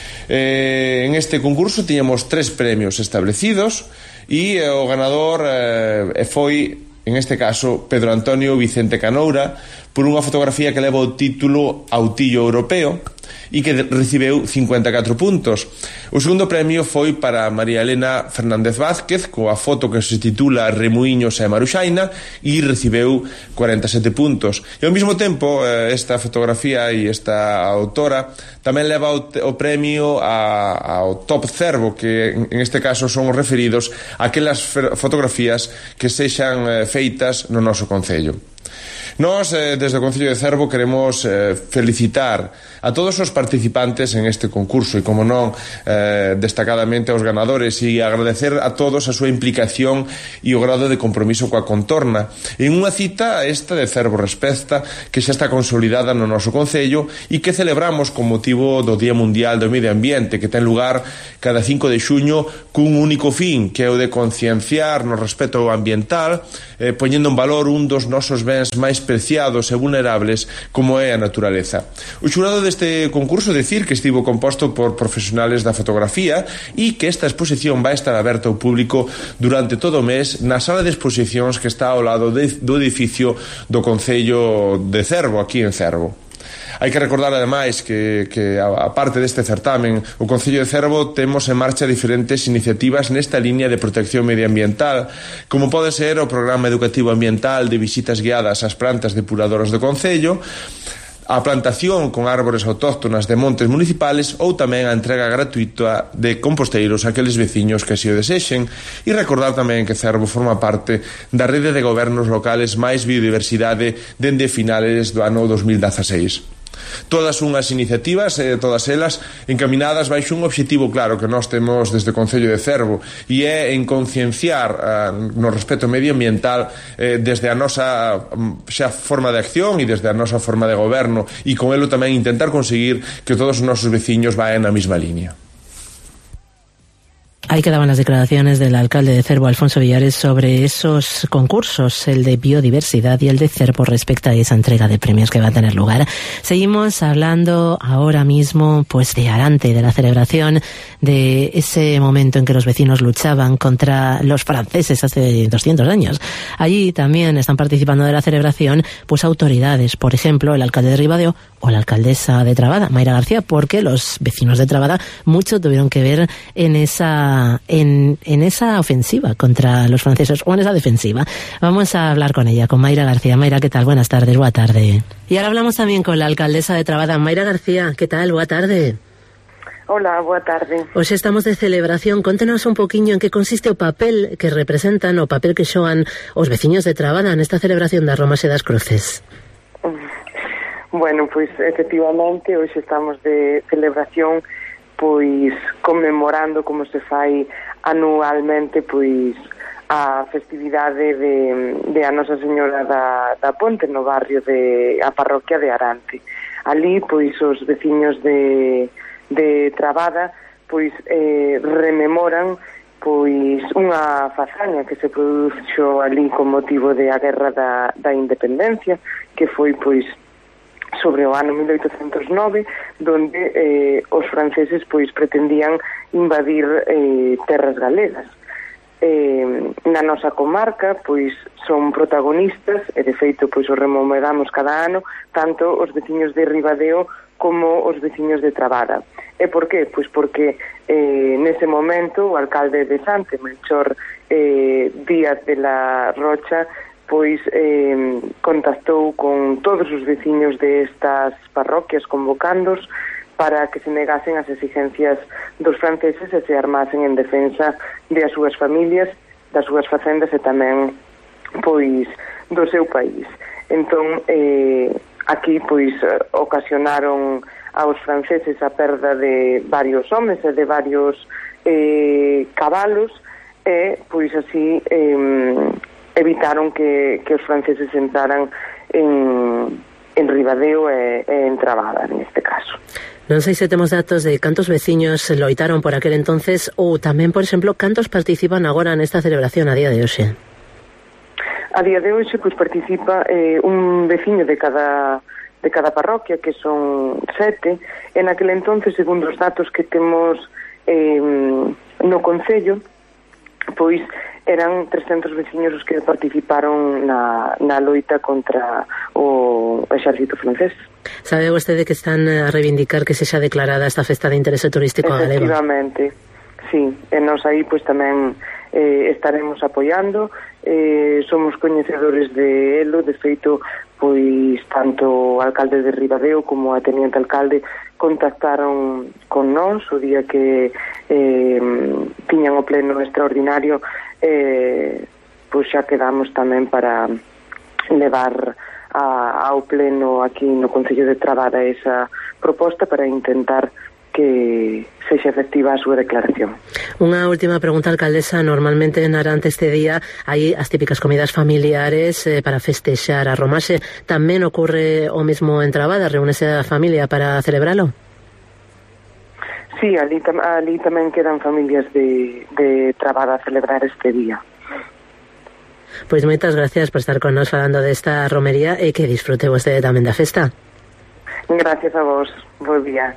Eh, en este concurso tiñamos tres premios establecidos e o ganador eh, foi, en este caso, Pedro Antonio Vicente Canoura, por unha fotografía que leva o título Autillo Europeo e que recibeu cincuenta e catro puntos. O segundo premio foi para María Elena Fernández Vázquez, coa foto que se titula Remuíños e Maruxaina, e recibeu cuarenta e sete puntos. E ao mesmo tempo, esta fotografía e esta autora tamén leva o, o premio a, ao Top Cervo, que en este caso son os referidos a aquelas fotografías que sexan feitas no noso concello. Nós, eh, desde o Concello de Cervo, queremos eh, felicitar a todos os participantes en este concurso e, como non, eh, destacadamente aos ganadores, e agradecer a todos a súa implicación e o grado de compromiso coa contorna en unha cita esta de Cervo Respecta que xa está consolidada no noso Concello e que celebramos con motivo do Día Mundial do Medio Ambiente, que ten lugar cada cinco de xuño cun único fin, que é o de concienciar no respeto ambiental, eh, poñendo en valor un dos nosos bens máis preciados e vulnerables como é a naturaleza. O xurado deste concurso decir que estivo composto por profesionales da fotografía e que esta exposición vai estar aberta ao público durante todo o mes na sala de exposicións que está ao lado de, do edificio do Concello de Cervo, aquí en Cervo. Hai que recordar, ademais, que, que a parte deste certamen, o Concello de Cervo temos en marcha diferentes iniciativas nesta línea de protección medioambiental, como pode ser o Programa Educativo Ambiental de visitas guiadas ás plantas depuradoras do Concello, a plantación con árbores autóctonas de montes municipales ou tamén a entrega gratuita de composteiros a aqueles veciños que así o desexen, e recordar tamén que Cervo forma parte da rede de gobernos locales máis biodiversidade dende finales do ano dos mil dieciséis. Todas unhas iniciativas, eh, todas elas encaminadas baixo un obxectivo claro que nós temos desde o Concello de Cervo, e é en concienciar eh, no respeto medioambiental eh, desde a nosa xa forma de acción e desde a nosa forma de goberno, e con elo tamén intentar conseguir que todos os nosos veciños vayan na mesma línea. Ahí quedaban las declaraciones del alcalde de Cervo, Alfonso Villares, sobre esos concursos, el de biodiversidad y el de Cervo, respecto a esa entrega de premios que va a tener lugar. Seguimos hablando ahora mismo pues de Arante, de la celebración de ese momento en que los vecinos luchaban contra los franceses hace doscientos años. Allí también están participando de la celebración pues autoridades, por ejemplo, el alcalde de Ribadeo o la alcaldesa de Trabada, Mayra García, porque los vecinos de Trabada mucho tuvieron que ver en esa En, en esa ofensiva contra los franceses, o en esa defensiva. Vamos a hablar con ella, con Mayra García. Mayra, ¿qué tal? Buenas tardes, boa tarde. Y ahora hablamos también con la alcaldesa de Trabada, Mayra García. ¿Qué tal? Boa tarde. Hola, boa tarde. Hoxe estamos de celebración. Contenos un poquinho en que consiste o papel que representan, o papel que xoan os veciños de Trabada nesta celebración da Romaxe das Cruces. Bueno, pois efectivamente hoxe estamos de celebración, pois conmemorando como se fai anualmente pois a festividade de, de a Nosa Señora da, da Ponte no barrio de a parroquia de Arante. Ali pois os veciños de, de Trabada pois eh, rememoran pois unha fazaña que se produxo ali con motivo de a guerra da, da independencia, que foi pois sobre o ano mil oitocentos nove, donde eh, os franceses pois pretendían invadir eh, terras galegas. Eh, na nosa comarca pois son protagonistas, e de feito pois o rememoramos cada ano, tanto os veciños de Ribadeo como os veciños de Trabada. E por qué? Pois porque eh, nese momento o alcalde de Sante, Melchor eh, Díaz de la Rocha, pois eh, contactou con todos os veciños de estas parroquias convocándos para que se negasen as exigencias dos franceses e se armasen en defensa de as súas familias, das súas facendas e tamén pois do seu país. Entón, eh, aquí pois ocasionaron aos franceses a perda de varios homes e de varios eh, cabalos e pois así eh, evitaron que, que os franceses entraran en, en Ribadeo e, e en Trabada, neste caso. Non sei se temos datos de cantos veciños loitaron por aquel entonces, ou tamén, por exemplo, cantos participan agora nesta celebración a día de hoxe. A día de hoxe, pois, participa eh, un veciño de cada de cada parroquia, que son sete. En aquel entonces, segundo os datos que temos eh, no Concello, pois eran trescentos veciños os que participaron na, na loita contra o exército francés. Sabe vostede que están a reivindicar que sexa declarada esta festa de interese turístico galego? Efectivamente, sí. E nos aí pois tamén eh, estaremos apoiando, eh, somos coñecedores de elo, de feito pois tanto o alcalde de Ribadeo como a teniente alcalde contactaron con nós o día que eh, tiñan o pleno extraordinario, eh, pois xa quedamos tamén para levar a, ao pleno aquí no Concello de Trabada esa proposta para intentar que sexa efectiva a súa declaración. Unha última pregunta, alcaldesa. Normalmente en Arante este día hai as típicas comidas familiares eh, para festexar a Romaxe. Tamén ocorre o mesmo en Trabada? Reúnese a familia para celebralo? Sí, ali, tam ali tamén quedan familias de, de Trabada a celebrar este día. Pois moitas gracias por estar con nos falando desta romería e que disfrute vostede tamén da festa. Gracias a vos. Bo día.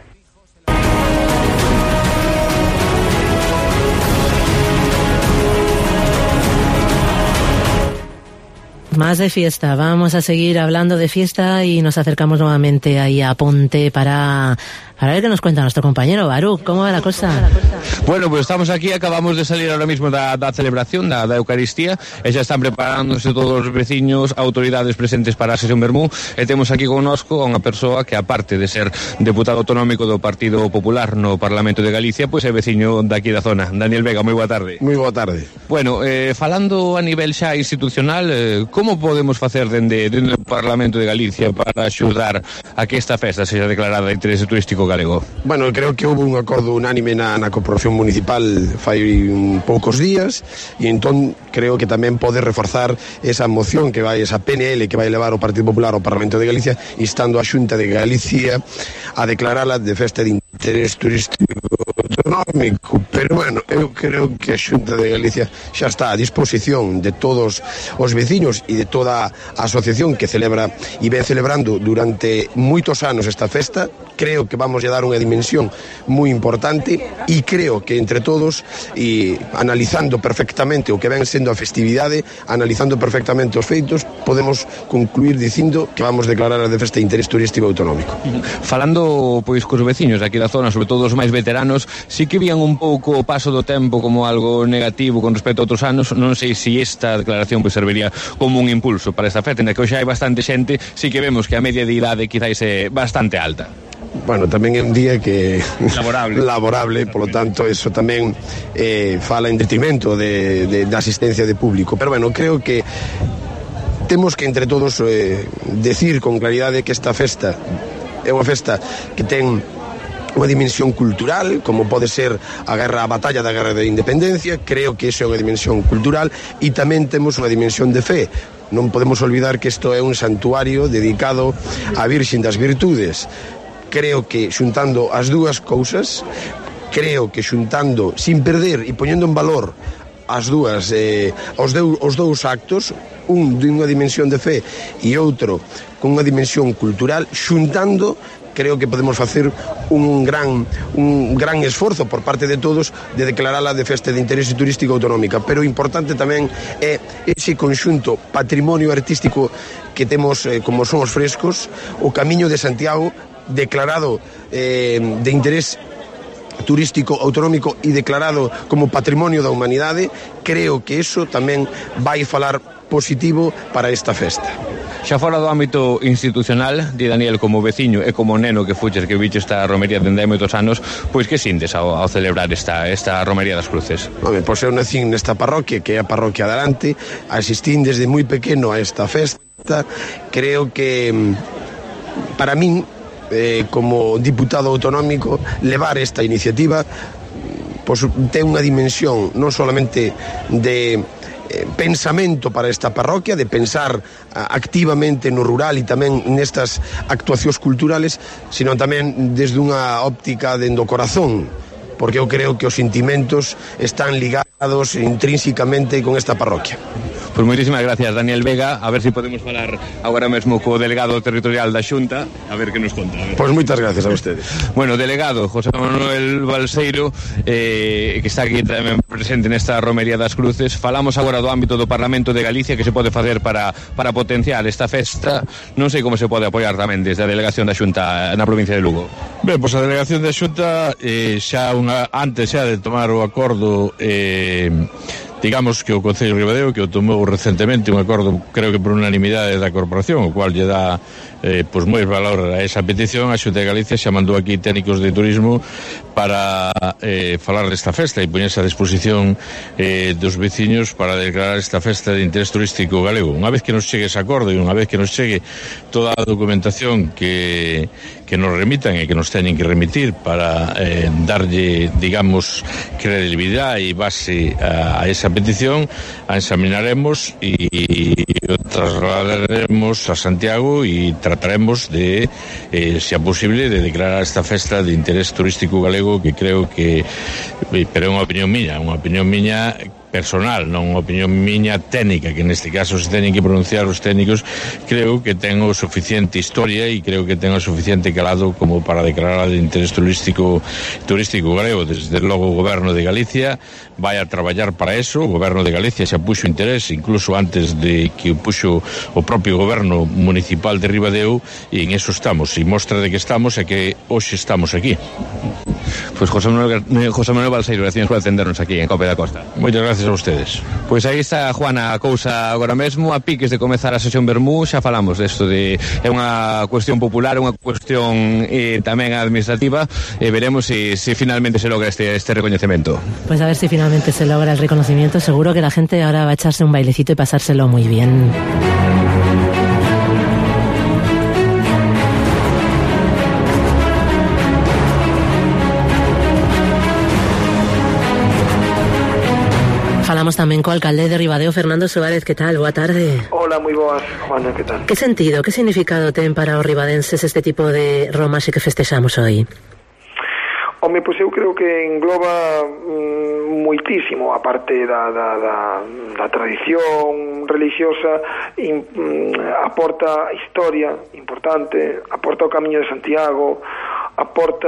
Más de fiesta, vamos a seguir hablando de fiesta y nos acercamos nuevamente ahí a Ponte para, para ver qué nos cuenta nuestro compañero Baruch. ¿Cómo va la cosa? Bueno, pues estamos aquí, acabamos de salir ahora mismo da, da celebración da, da Eucaristía e xa están preparándose todos os veciños, autoridades presentes para a sesión vermú, e temos aquí connosco a unha persoa que, aparte de ser deputado autonómico do Partido Popular no Parlamento de Galicia, pois é veciño daqui da zona. Daniel Vega, moi boa tarde. Moi boa tarde. Bueno, eh, falando a nivel xa institucional, eh, como podemos facer dende, dende o Parlamento de Galicia para axudar a que esta festa sexa declarada de interese turístico galego? Bueno, creo que houve un acordo unánime na, na corporación municipal fai un poucos días, e entón creo que tamén pode reforzar esa moción que vai, esa P N L que vai levar o Partido Popular ao Parlamento de Galicia, instando a Xunta de Galicia a declarala de festa de interés turístico autonómico, pero bueno, eu creo que a Xunta de Galicia xa está a disposición de todos os veciños e de toda a asociación que celebra e ven celebrando durante moitos anos esta festa. Creo que vamos a dar unha dimensión moi importante e creo que entre todos, e analizando perfectamente o que ven sendo a festividade, analizando perfectamente os feitos, podemos concluir dicindo que vamos declarar a de festa de interés turístico autonómico. Falando pois cos veciños aquí da zona, sobre todo os máis veteranos, si que vían un pouco o paso do tempo como algo negativo con respecto a outros anos. Non sei se esta declaración pois serviría como un impulso para esta festa, en que hoxe hai bastante xente, si que vemos que a media de idade quizáis é bastante alta. Bueno, tamén é un día que laborable, laborable polo tanto, eso tamén eh, fala en detrimento de, de, de asistencia de público. Pero bueno, creo que temos que entre todos eh, decir con claridade que esta festa é unha festa que ten unha dimensión cultural, como pode ser a guerra, a batalla da guerra de independencia. Creo que iso é unha dimensión cultural, e tamén temos unha dimensión de fe. Non podemos olvidar que isto é un santuario dedicado á Virxen das Virtudes. Creo que xuntando as dúas cousas, creo que xuntando, sin perder e poñendo en valor as dúas, eh, os, deu, os dous actos, un dunha dimensión de fe e outro con unha dimensión cultural, xuntando, creo que podemos facer un gran un gran esforzo por parte de todos de declarala de festa de interese turístico autonómica. Pero o importante tamén é ese conxunto patrimonio artístico que temos, eh, como son os frescos, o Camiño de Santiago, declarado eh, de interés turístico autonómico e declarado como patrimonio da humanidade. Creo que iso tamén vai falar positivo para esta festa. Xa fora do ámbito institucional, di Daniel, como veciño e como neno que fuches, que viche esta romería dende hai moitos anos, pois que sintes ao, ao celebrar esta, esta romería das Cruces? Home, pois eu nacín nesta parroquia, que é a parroquia de Arante, asistín desde moi pequeno a esta festa. Creo que para min, eh, como diputado autonómico, levar esta iniciativa pois ten unha dimensión non solamente de eh, pensamento para esta parroquia, de pensar ah, activamente no rural e tamén nestas actuacións culturales, sino tamén desde unha óptica dentro do corazón, porque eu creo que os sentimentos están ligados intrínsecamente con esta parroquia. Pois moitísimas gracias, Daniel Vega. A ver se si podemos falar agora mesmo co delegado territorial da Xunta, a ver que nos conta. Pois moitas gracias a ustedes. Bueno, delegado José Manuel Balseiro, eh, que está aquí tamén presente nesta romería das Cruces. Falamos agora do ámbito do Parlamento de Galicia, que se pode facer para, para potenciar esta festa. Non sei como se pode apoiar tamén desde a delegación da Xunta na provincia de Lugo. Ben, pois a delegación da Xunta eh, xa unha, antes xa de tomar o acordo, eh, digamos que o Concello de Ribadeo, que o tomou recentemente un acordo, creo que por unanimidade da corporación, o cual lle dá eh, pois moi valor a esa petición. A Xunta de Galicia xa mandou aquí técnicos de turismo para eh, falar desta festa e poñerse a disposición eh, dos veciños para declarar esta festa de interés turístico galego. Unha vez que nos chegue ese acordo e unha vez que nos chegue toda a documentación que, que nos remitan e que nos teñen que remitir para eh, darlle, digamos, credibilidade e base a, a esa petición, a examinaremos e o trasladaremos a Santiago e trataremos de, eh, se é posible, de declarar esta festa de interés turístico galego, que creo que, pero é unha opinión miña, unha opinión miña personal, non unha opinión miña técnica, que neste caso se teñen que pronunciar os técnicos. Creo que ten o suficiente historia e creo que ten o suficiente calado como para declarar de interés turístico turístico galego. Desde logo o Goberno de Galicia vai a traballar para eso. O Goberno de Galicia xa puxo interés incluso antes de que o puxo o propio Goberno municipal de Ribadeo, e en eso estamos, e mostra de que estamos é que hoxe estamos aquí. Pois José Manuel, José Manuel Balseiro, gracias por atendernos aquí en Cope da Costa. Moitas gracias a ustedes. Pois aí está, Juana, a cousa agora mesmo, a piques de comezar a sesión Bermú. Xa falamos desto de é unha cuestión popular, unha cuestión eh, tamén administrativa, e veremos se si, si finalmente se logra este, este recoñecemento. Pues a ver si finalmente se logra el reconocimiento. Seguro que la gente ahora va a echarse un bailecito y pasárselo muy bien. Falamos tamén co alcalde de Ribadeo, Fernando Suárez. Que tal? Boa tarde. Hola, moi boas, Juana, que tal? Que sentido, que significado ten para os ribadenses este tipo de romaxe que festexamos hoy? Home, pois eu creo que engloba mm, moitísimo a parte da, da, da, da tradición religiosa, in, mm, aporta historia importante, aporta o Camiño de Santiago, aporta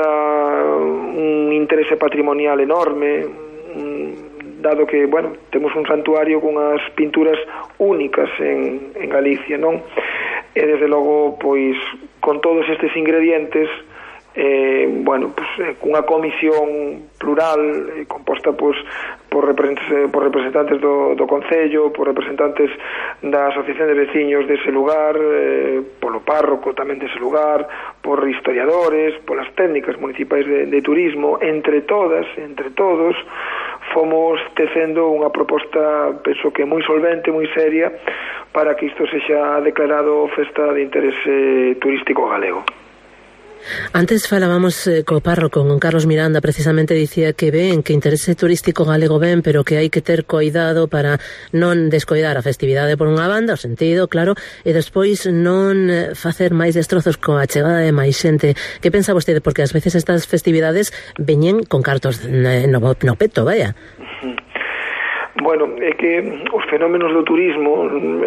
un interese patrimonial enorme, mm, dado que, bueno, temos un santuario con as pinturas únicas en, en Galicia, non? E desde logo, pois, con todos estes ingredientes, eh, bueno, pues, eh, cunha comisión plural eh, composta pues, por, representantes, por representantes do, do Concello, por representantes da Asociación de Veciños dese lugar, eh, polo párroco tamén dese lugar, por historiadores, polas técnicas municipais de, de turismo, entre todas, entre todos, fomos tecendo unha proposta, penso que moi solvente, moi seria, para que isto sexa declarado festa de interese turístico galego. Antes falábamos eh, co párroco, con Carlos Miranda, precisamente dicía que ven, que interese turístico galego ven, pero que hai que ter coidado para non descoidar a festividade por unha banda, o sentido, claro, e despois non facer máis destrozos coa chegada de máis xente. Que pensa vostede? Porque ás veces estas festividades veñen con cartos no, no peto, vaya. Bueno, é que os fenómenos do turismo,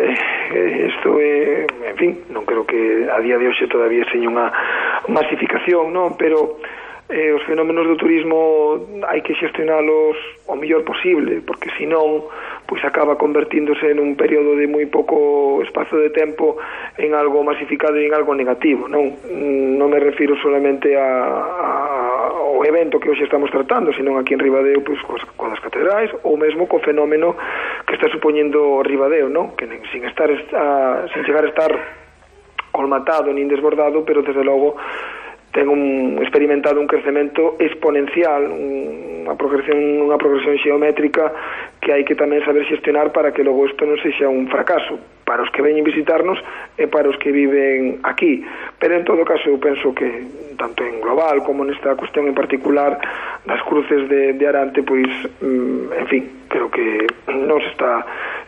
eh, isto é, en fin, non creo que a día de hoxe todavía seña unha masificación, non? Pero eh, os fenómenos do turismo hai que xestionalos o mellor posible, porque senón pois acaba convertíndose en un período de moi pouco espazo de tempo en algo masificado e en algo negativo, non? Non me refiro solamente a, a o evento que hoxe estamos tratando, senón aquí en Ribadeo, pois, coas, coas catedrais, ou mesmo co fenómeno que está supoñendo Ribadeo, non? Que nen, sin estar a, sin chegar a estar colmatado nin desbordado, pero desde logo ten un, experimentado un crecemento exponencial, unha progresión, unha progresión xeométrica que hai que tamén saber xestionar para que logo isto non sexa un fracaso para os que veñen visitarnos e para os que viven aquí. Pero en todo caso eu penso que tanto en global como nesta cuestión en particular das cruces de, de Arante, pois, en fin, creo que non se está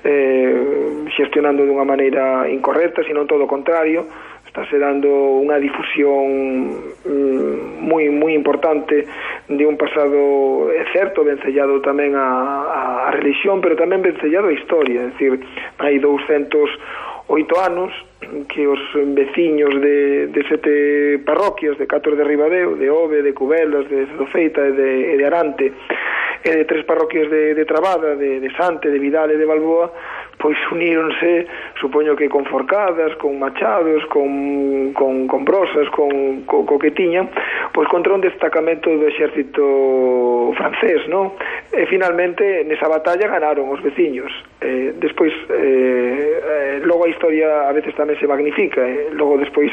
eh, xestionando dunha maneira incorrecta, sino todo o contrario. Estáse dando unha difusión mm, moi moi importante de un pasado, é certo, vencellado tamén a, a religión, pero tamén vencellado a historia. É dicir, hai douscentos oito anos que os veciños de, de sete parroquias, de catro de Ribadeo, de Ove, de Cubelas, de Cedofeita e de, de Arante, e de tres parroquias de, de Trabada, de, de Sante, de Vidal e de Balboa, pois uníronse, supoño que con forcadas, con machados, con, con, con brosas, con, con, con que tiñan, pois contra un destacamento do exército francés, non? E finalmente nesa batalla ganaron os veciños. Eh, despois, eh, eh, logo a historia a veces tamén se magnifica, eh, logo despois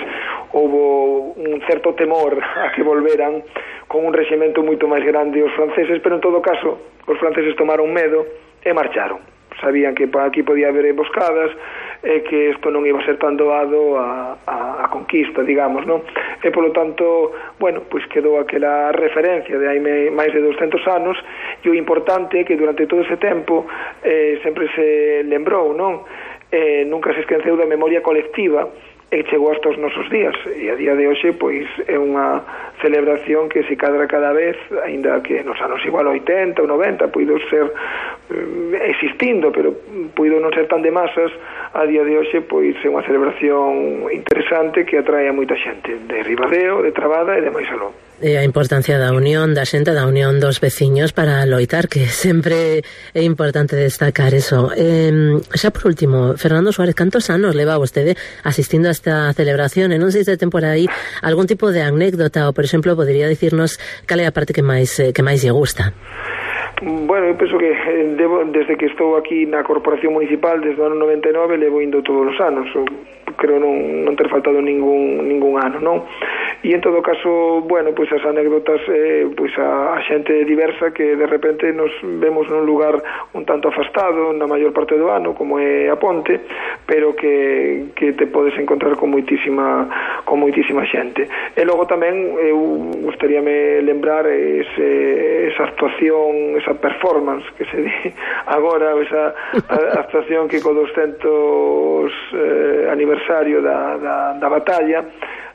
houbo un certo temor a que volveran con un rexemento moito máis grande os franceses, pero en todo caso os franceses tomaron medo e marcharon. Sabían que aquí podía haber emboscadas e que isto non iba a ser tan doado a, a, a conquista, digamos, non? E polo tanto, bueno, pois quedou aquela referencia de hai máis de douscentos anos, e o importante é que durante todo ese tempo eh, sempre se lembrou, non? Eh, nunca se esqueceu da memoria colectiva e chegou hasta os nosos días, e a día de hoxe pois é unha celebración que se cadra cada vez, aínda que nos anos igual oitenta ou noventa puido ser eh, existindo, pero puido non ser tan de masas. A día de hoxe pois é unha celebración interesante que atrae a moita xente de Ribadeo, de Trabada e de máis aló. E a importancia da unión da xente, da unión dos veciños para loitar, que sempre é importante destacar eso. Eh, xa por último, Fernando Suárez, cantos anos leva vostede asistindo a esta celebración? E non sei se ten por aí algún tipo de anécdota, ou por exemplo, podería dicirnos cal é a parte que máis eh, que máis lle gusta. Bueno, eu penso que debo, desde que estou aquí na Corporación Municipal desde o ano noventa e nove, levo indo todos os anos, creo non, non ter faltado ningún, ningún ano, non? E en todo caso, bueno, pois as anécdotas, eh, pois a, a xente diversa que de repente nos vemos nun lugar un tanto afastado na maior parte do ano, como é a Ponte, pero que, que te podes encontrar con moitísima con moitísima xente. E logo tamén eu gustaríame lembrar ese, esa actuación, esa performance que se di agora, esa actuación que co douscentos eh, aniversario da, da, da batalla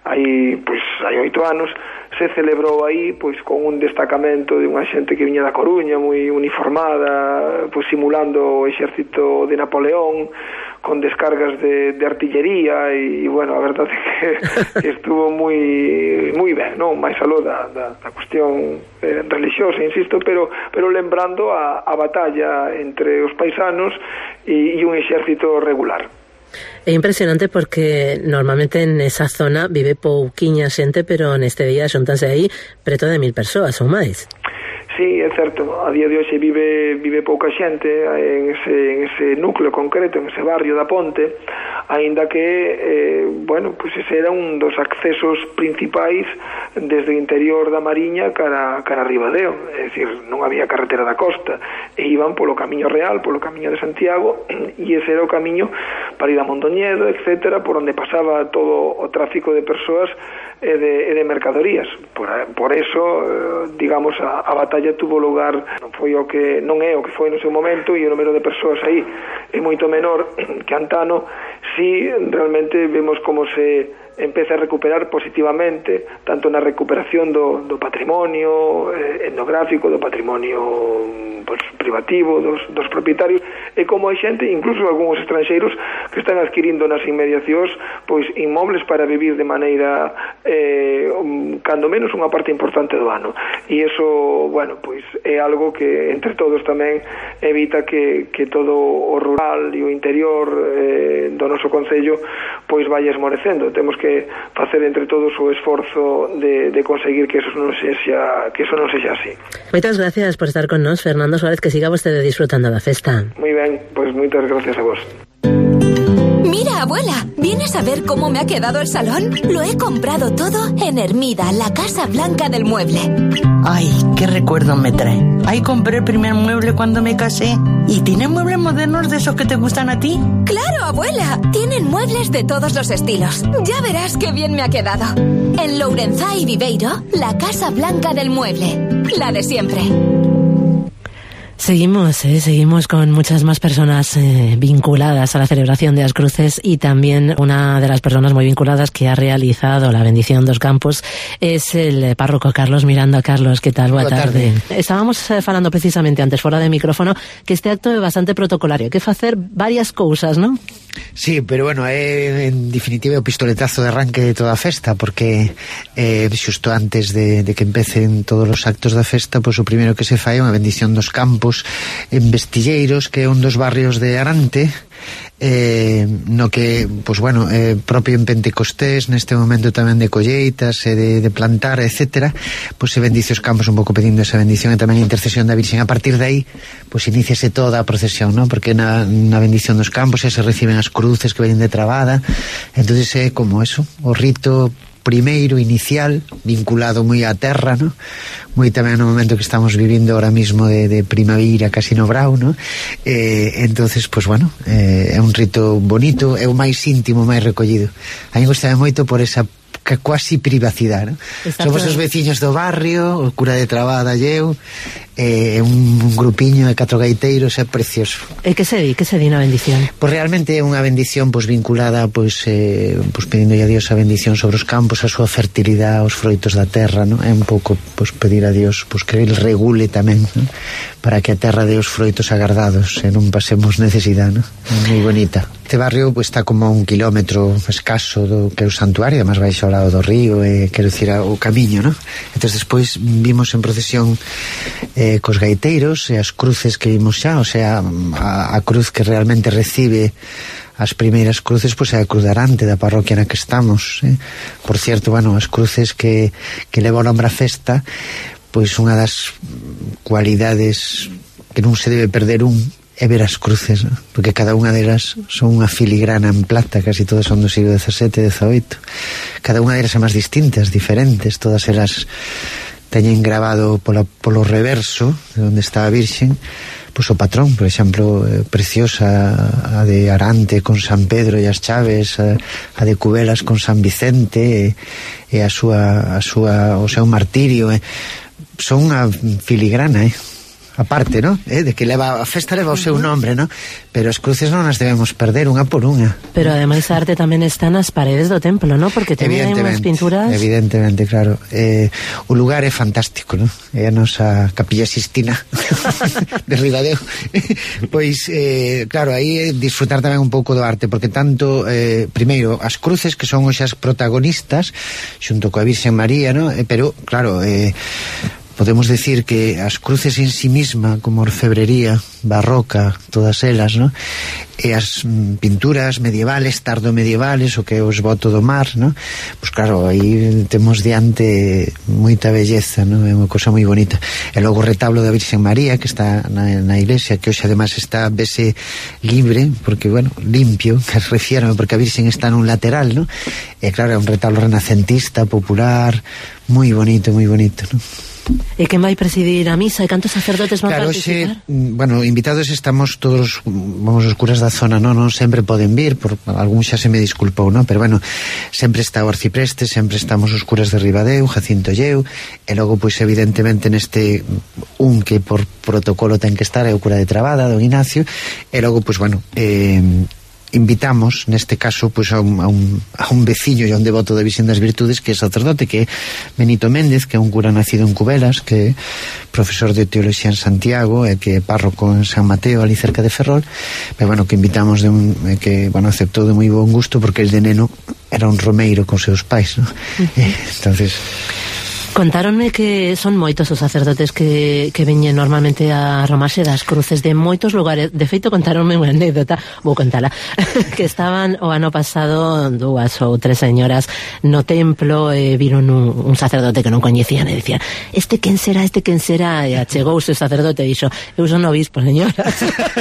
hai, pois, hai oito anos, se celebrou aí pois con un destacamento de unha xente que viña da Coruña moi uniformada, pois simulando o exército de Napoleón, con descargas de, de artillería e, e bueno, a verdade é que estuvo moi moi ben, non? máis aló da, da, da cuestión eh, religiosa, insisto, pero pero lembrando a, a batalla entre os paisanos e, e un exército regular. É impresionante porque normalmente en esa zona vive pouquiña xente, pero neste día xuntanse aí preto de mil persoas ou máis. Sí, é certo, a día de hoxe vive vive pouca xente en ese, en ese núcleo concreto, en ese barrio da Ponte, aínda que, eh, bueno, pois ese era un dos accesos principais desde o interior da Mariña cara, cara a Ribadeo, é dicir, non había carretera da costa, e iban polo camiño real, polo camiño de Santiago, e ese era o camiño para ir a Mondoñedo, etcétera, por onde pasaba todo o tráfico de persoas e de, e de mercadorías. Por, por eso, digamos, a, a batalla tuvo lugar, non foi o que non é o que foi no seu momento, e o número de persoas aí é moito menor que antano. Si realmente vemos como se empeza a recuperar positivamente, tanto na recuperación do, do patrimonio eh, etnográfico, do patrimonio pues, privativo dos, dos propietarios, e como hai xente, incluso algúns estranxeiros, que están adquirindo nas inmediacións pois inmobles para vivir de maneira eh, um, cando menos unha parte importante do ano, e iso, bueno, pois é algo que entre todos tamén evita que, que todo o rural e o interior eh, do noso concello pois vai esmorecendo. Temos que facer entre todos o esforzo de, de conseguir que eso non sexa, que eso non sexa así. Moitas gracias por estar con nos, Fernando Suárez, que siga vostede disfrutando da festa. Moi ben, pois moitas gracias a vos. Mira, abuela, ¿vienes a ver cómo me ha quedado el salón? Lo he comprado todo en Hermida, la Casa Blanca del Mueble. Ay, qué recuerdo me trae. Ahí compré el primer mueble cuando me casé. ¿Y tienen muebles modernos de esos que te gustan a ti? ¡Claro, abuela! Tienen muebles de todos los estilos. Ya verás qué bien me ha quedado. En Lourenzá y Viveiro, la Casa Blanca del Mueble. La de siempre. Seguimos, eh, seguimos con muchas más personas eh, vinculadas a la celebración de las cruces, y también una de las personas muy vinculadas que ha realizado la bendición dos campos es el párroco Carlos Miranda. Carlos, ¿qué tal? Boa tarde. tarde. Estábamos eh, falando precisamente antes, fora de micrófono, que este acto é bastante protocolario, que facer varias cousas, non? Sí, pero bueno, é en definitiva o pistoletazo de arranque de toda a festa, porque eh, xusto antes de, de que empecen todos os actos da festa, pois o primeiro que se fai é unha bendición dos campos en Vestilleiros, que é un dos barrios de Arante, eh, no que, pois bueno, eh, propio en Pentecostés, neste momento tamén de colleitas e de, de plantar, etcétera, pois se bendice os campos un pouco pedindo esa bendición e tamén a intercesión da Virxen. A partir de aí, pois iníciase toda a procesión, non? Porque na, na bendición dos campos se reciben as cruces que veñen de Trabada, entonces é como eso, o rito primeiro, inicial, vinculado moi á terra, no? Moi tamén no momento que estamos vivindo ahora mismo de, de primavera, casi no brau, no? Eh, entonces, pues bueno, eh, é un rito bonito, é o máis íntimo, máis recollido. A mí gostame moito por esa quasi privacidade, ¿no? Somos os veciños do barrio, o cura de Trabada e eu, é eh, un, un grupiño de catro gaiteiros, é precioso. E que se di, que se di na bendición? Pois realmente é unha bendición pois vinculada pois, eh, pois pedindo a Dios a bendición sobre os campos, a súa fertilidade, os froitos da terra, ¿no? É un pouco pois pedir a Dios pois que ele regule tamén, ¿no? Para que a terra dé os froitos agardados e non pasemos necesidade, ¿no? É moi bonita. Este barrio pois está como a un kilómetro escaso do que é o santuario, además vai ao lado do río, e quero dicir o camiño, ¿no? Entón despois vimos en procesión eh, cos gaiteiros e as cruces que vimos xa, o sea, a, a cruz que realmente recibe as primeiras cruces, pois é a cruz de Arante, da parroquia na que estamos, eh? Por cierto, bueno, as cruces que, que leva o nombre a festa, pois unha das cualidades que non se debe perder un é ver as cruces, ¿no? Porque cada unha delas son unha filigrana en plata, casi todas son do siglo dezasete, dezaoito. Cada unha delas é máis distintas, diferentes, todas elas teñen grabado polo, polo reverso de onde está a Virxen, pois o patrón, por exemplo, eh, preciosa a de Arante con San Pedro e as chaves, a, a de Cubelas con San Vicente, e, e a súa, a súa, o seu martirio, eh. Son unha filigrana, eh? aparte, ¿no? Eh, de que leva a festa leva o seu nombre, ¿no? Pero as cruces non as debemos perder unha por unha. Pero ademais a arte tamén está nas paredes do templo, ¿no? Porque tamén hai unhas pinturas. Evidentemente, claro. Eh, o lugar é fantástico, ¿no? É a nosa Capilla Sistina de Ribadeo. Pois, eh, claro, aí disfrutar tamén un pouco do arte, porque tanto, eh, primeiro, as cruces que son os protagonistas, xunto coa Virxen María, ¿no? Eh, pero, claro, eh, podemos decir que as cruces en sí misma, como orfebrería barroca, todas elas, ¿no? E as mm, pinturas medievales, tardomedievales, o que é o esboto do mar, ¿no? Pois claro, aí temos diante moita belleza, ¿no? É unha cosa moi bonita. E logo o retablo da Virxen María, que está na, na iglesia, que hoxe además está vese libre, porque, bueno, limpio, que refiero, porque a Virxen está nun lateral, ¿no? E claro, é un retablo renacentista, popular, moi bonito, moi bonito, ¿no? E quen vai presidir a misa e cantos sacerdotes van claro, participar? Xe, bueno, invitados estamos todos, vamos, os curas da zona, non, non sempre poden vir, por algún xa se me disculpou, non? Pero bueno, sempre está o arcipreste, sempre estamos os curas de Ribadeo, Jacinto Lleu, e logo, pois, evidentemente, neste un que por protocolo ten que estar é o cura de Trabada, don Ignacio, e logo, pois, bueno, eh, invitamos, neste caso, pois, a un, a un, a un veciño e a un devoto da Virxen das Virtudes, que é sacerdote, que é Benito Méndez, que é un cura nacido en Cubelas, que é profesor de teoloxía en Santiago e que é párroco en San Mateo, ali cerca de Ferrol, pero bueno, que invitamos de un, que, bueno, aceptou de moi bon gusto, porque el de neno era un romeiro con seus pais, ¿no? Uh-huh. Entonces... Contáronme que son moitos os sacerdotes que, que veñen normalmente a romarse das cruces de moitos lugares. De feito, contáronme unha anécdota, vou contala, que estaban o ano pasado dúas ou tres señoras no templo e viron un, un sacerdote que non coñecían e dicían, este quen será, este quen será, e achegouse o sacerdote e dixo, eu son obispo, señoras.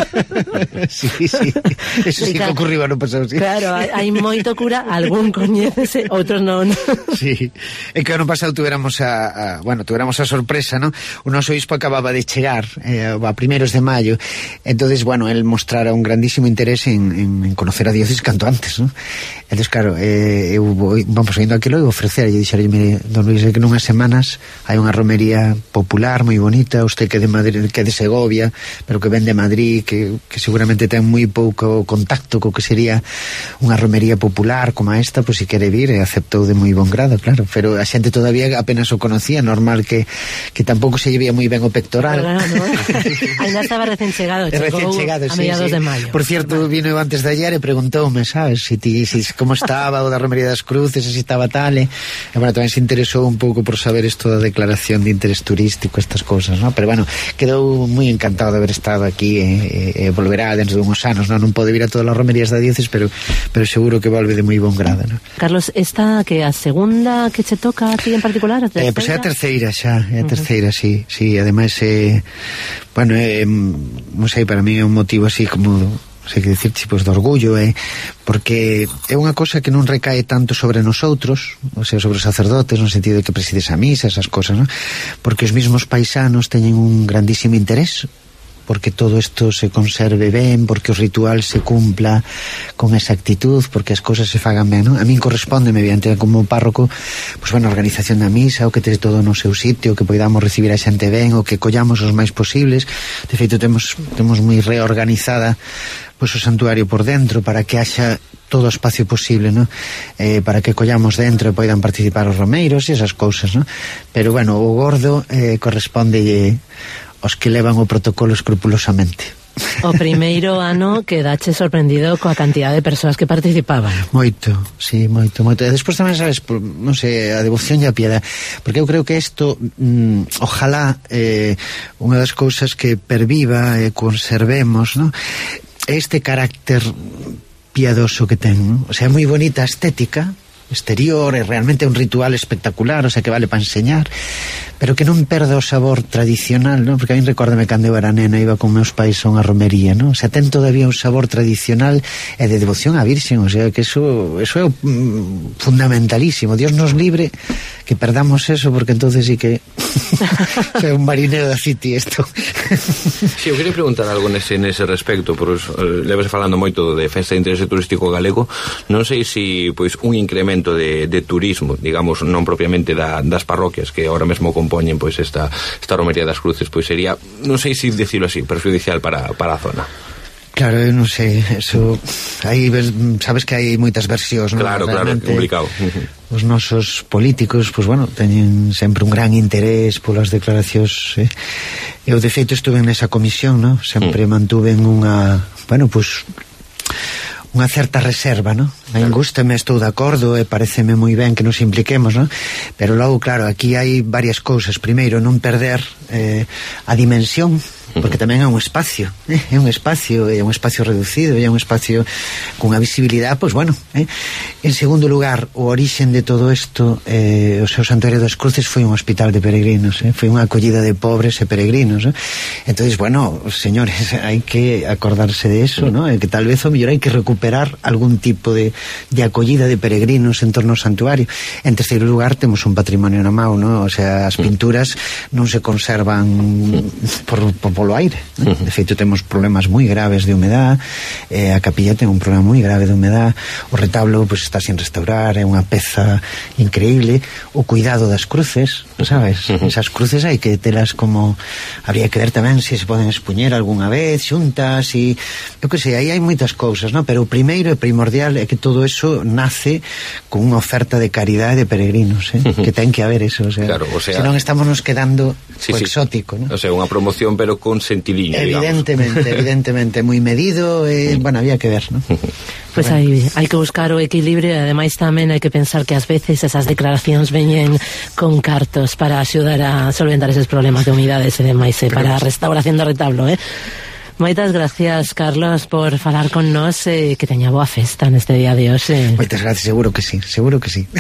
Sí, sí, eso sí que ocurriu ano pasado, sí. Claro, hai, hai moito cura, algún coñécese, outros non. Sí, é que ano pasado tuveramos A, a, bueno, tuéramos a sorpresa, ¿no? O noso obispo acababa de chegar eh, a primeros de maio, entonces, bueno, el mostrara un grandísimo interés en, en, en conocer a diócesis canto antes, ¿no? Entonces, claro, eh, eu vou, vamos indo aquilo e ofrecer, e dixerlle, mire, don Luis, é que nunhas semanas hai unha romería popular moi bonita, usted que de Madrid, que de Segovia, pero que ven de Madrid, que, que seguramente ten moi pouco contacto co que sería unha romería popular como esta, pois pues, se quere vir, e aceptou de moi bon grado, claro, pero a xente todavía apenas o conocía, normal que, que tampouco se llevía moi ben o pectoral. Claro, ¿no? Ainda estaba recén chegado, recén chegado, a sí, mediados sí. de maio. Por cierto, vino antes de ayer e preguntoume, sabes, si, ti, si como estaba o da Romería das Cruces, si estaba tal, e, e bueno, tamén se interesou un pouco por saber isto da declaración de interés turístico, estas cousas, ¿no? Pero bueno, quedou moi encantado de haber estado aquí e, e, e volverá dentro de uns anos, ¿no? Non pode vir a todas as romerías da diócesis, pero, pero seguro que volve de moi bon grado, ¿no? Carlos, esta que a segunda que che toca aquí en particular? Eh, pois é a terceira xa, é a terceira, uh-huh. sí, sí, ademais é, eh, bueno, é, eh, non sei, para mí é un motivo así como, sei que dicir, tipos de orgullo, é, eh, porque é unha cosa que non recae tanto sobre nosotros, ou sea, sobre os sacerdotes, no sentido de que presides a misa, esas cosas, ¿no? Porque os mismos paisanos teñen un grandísimo interés porque todo isto se conserve ben, porque o ritual se cumpla con exactitud, porque as cousas se fagan ben, non? A min corresponde, mediante como párroco, pois, bueno, a organización da misa, o que tes todo no seu sitio, que poidamos recibir a xente ben, o que collamos os máis posibles. De feito, temos, temos moi reorganizada pois o santuario por dentro, para que haxa todo o espacio posible, ¿no? Eh, para que collamos dentro e poidan participar os romeiros e esas cousas, ¿no? Pero, bueno, o gordo eh, corresponde os que levan o protocolo escrupulosamente. O primeiro ano quedache sorprendido coa cantidad de persoas que participaban. Moito, sí, moito, moito. E despois tamén, sabes, non sei, a devoción e a piedade, porque eu creo que isto, mm, ojalá, eh, unha das cousas que perviva e conservemos, ¿no? Este carácter piadoso que ten, ¿no? O sea, é moi bonita a estética exterior, é realmente un ritual espectacular, o sea, que vale para enseñar, pero que non perda o sabor tradicional, ¿no? Porque a mí recórdame cando eu era nena, iba con meus pais a unha romería, ¿no? O sea, ten todavía un sabor tradicional e de devoción á Virxen, o sea, que eso, eso é mm, fundamentalísimo. Dios nos libre que perdamos eso, porque entonces sí que é un marinero da City esto. Si, sí, eu queria preguntar algo nese, nese respecto, por uh, levase falando moito de defensa de interese turístico galego, non sei se, pois, un incremento fomento de, de turismo, digamos, non propiamente da, das parroquias que ahora mesmo compoñen pois esta, esta romería das Cruces, pois sería, non sei se decirlo así, perjudicial para, para a zona. Claro, eu non sei, eso aí sabes que hai moitas versións, non? Claro, realmente, claro, complicado. Os nosos políticos, pois bueno, teñen sempre un gran interés polas declaracións, eh? Eu de feito estuve nesa comisión, non? Sempre mm. mantuven unha, bueno, pois unha certa reserva, non? A ingústame, estou de acordo e pareceme moi ben que nos impliquemos, non? Pero logo, claro, aquí hai varias cousas. Primeiro, non perder eh, a dimensión, porque tamén é un espacio, eh? é un espacio, é un espacio reducido, é un espacio cunha visibilidade, pois bueno, eh? En segundo lugar, o orixen de todo isto, eh, o seu Santuario das Cruces foi un hospital de peregrinos, eh? Foi unha acollida de pobres e peregrinos, eh? Entonces, bueno, señores, hai que acordarse de eso, ¿no? E que tal vez o mellor hai que recuperar algún tipo de, de acollida de peregrinos en torno ao santuario. En terceiro lugar, temos un patrimonio na mão, ¿no? O sea, as pinturas non se conservan por, por polo aire, ¿no? De feito temos problemas moi graves de humedad, eh, a capilla ten un problema moi grave de humedad, o retablo pues, está sin restaurar, é unha peza increíble, o cuidado das cruces, sabes? Esas cruces hai que telas como, habría que ver tamén se se poden expuñer algunha vez xuntas e, eu que sei, aí hai moitas cousas, ¿no? Pero o primeiro e primordial é que todo eso nace con unha oferta de caridade de peregrinos, eh? Que ten que haber eso, o sea, claro, o sea, senón estamos nos quedando sí, o sí. exótico, ¿no? O sea, unha promoción pero con sentidiño, evidentemente, digamos. evidentemente moi medido e, eh, bueno, había que ver, ¿no? Pois pues hai, hai que buscar o equilibrio e ademais tamén hai que pensar que ás veces esas declaracións veñen con cartos para axudar a solventar eses problemas de humidades e demais, eh, para a restauración do retablo, eh? Moitas gracias, Carlos, por falar con nós e eh, que teña boa festa neste día de hoxe. Moitas gracias, seguro que sí, seguro que sí.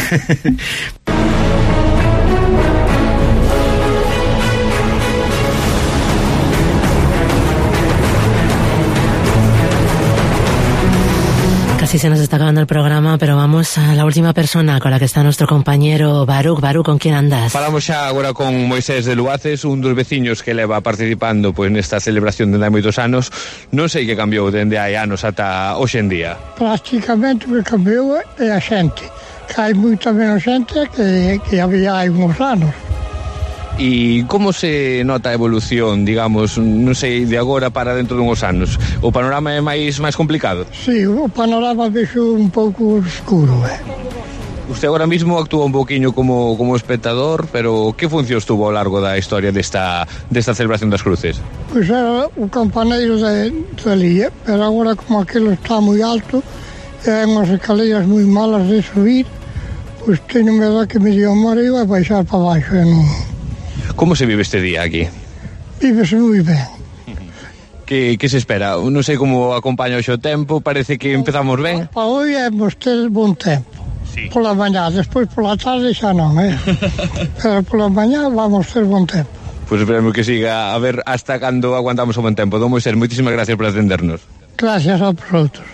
Casi se nos está acabando el programa, pero vamos a la última persona con la que está nuestro compañero Baruch. Baruch, ¿con quién andas? Falamos xa agora con Moisés de Luaces, un dos veciños que leva participando pois nesta celebración dende hai moitos anos. Non sei que cambiou dende hai anos ata hoxe en día. Prácticamente o que cambiou é a xente, que hai moita menos xente que, que había hai uns anos. E como se nota a evolución, digamos, non sei, de agora para dentro dunhos anos? O panorama é máis máis complicado? Sí, o panorama vexo un pouco oscuro, eh? Usted agora mismo actúa un poquinho como, como espectador, pero que funcións tuvo ao largo da historia desta, desta celebración das cruces? Pois era o campaneiro de, de ali, eh? Pero agora como aquilo está moi alto e hai unhas escaleiras moi malas de subir, pois teño medo que me dio mar e vai baixar para baixo e non... Como se vive este día aquí? Vívese moi ben. Que, que se espera? Non sei como acompaña hoxe o tempo, parece que empezamos ben. Para hoy hemos ter bon tempo. Sí. Pola mañá, despois pola tarde xa non, eh? Pero pola mañá vamos ter bon tempo. Pois pues esperemos que siga, a ver hasta cando aguantamos o bon tempo. Don Moisés, moitísimas gracias por atendernos. Gracias a vosotros.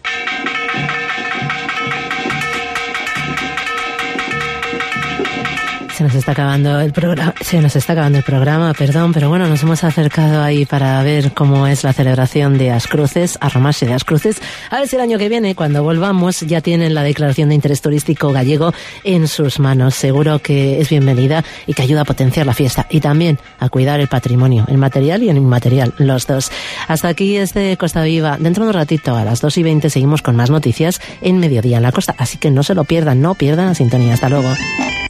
Se nos está acabando el programa, se nos está acabando el programa, perdón, pero bueno, nos hemos acercado ahí para ver cómo es la celebración de As Cruces, a Romaxe de As Cruces. A ver si el año que viene, cuando volvamos, ya tienen la declaración de interés turístico gallego en sus manos. Seguro que es bienvenida y que ayuda a potenciar la fiesta y también a cuidar el patrimonio, el material y el inmaterial, los dos. Hasta aquí este Costa Viva. Dentro de un ratito, a las dos y veinte, seguimos con más noticias en Mediodía en la Costa, así que no se lo pierdan, no pierdan la sintonía. Hasta luego.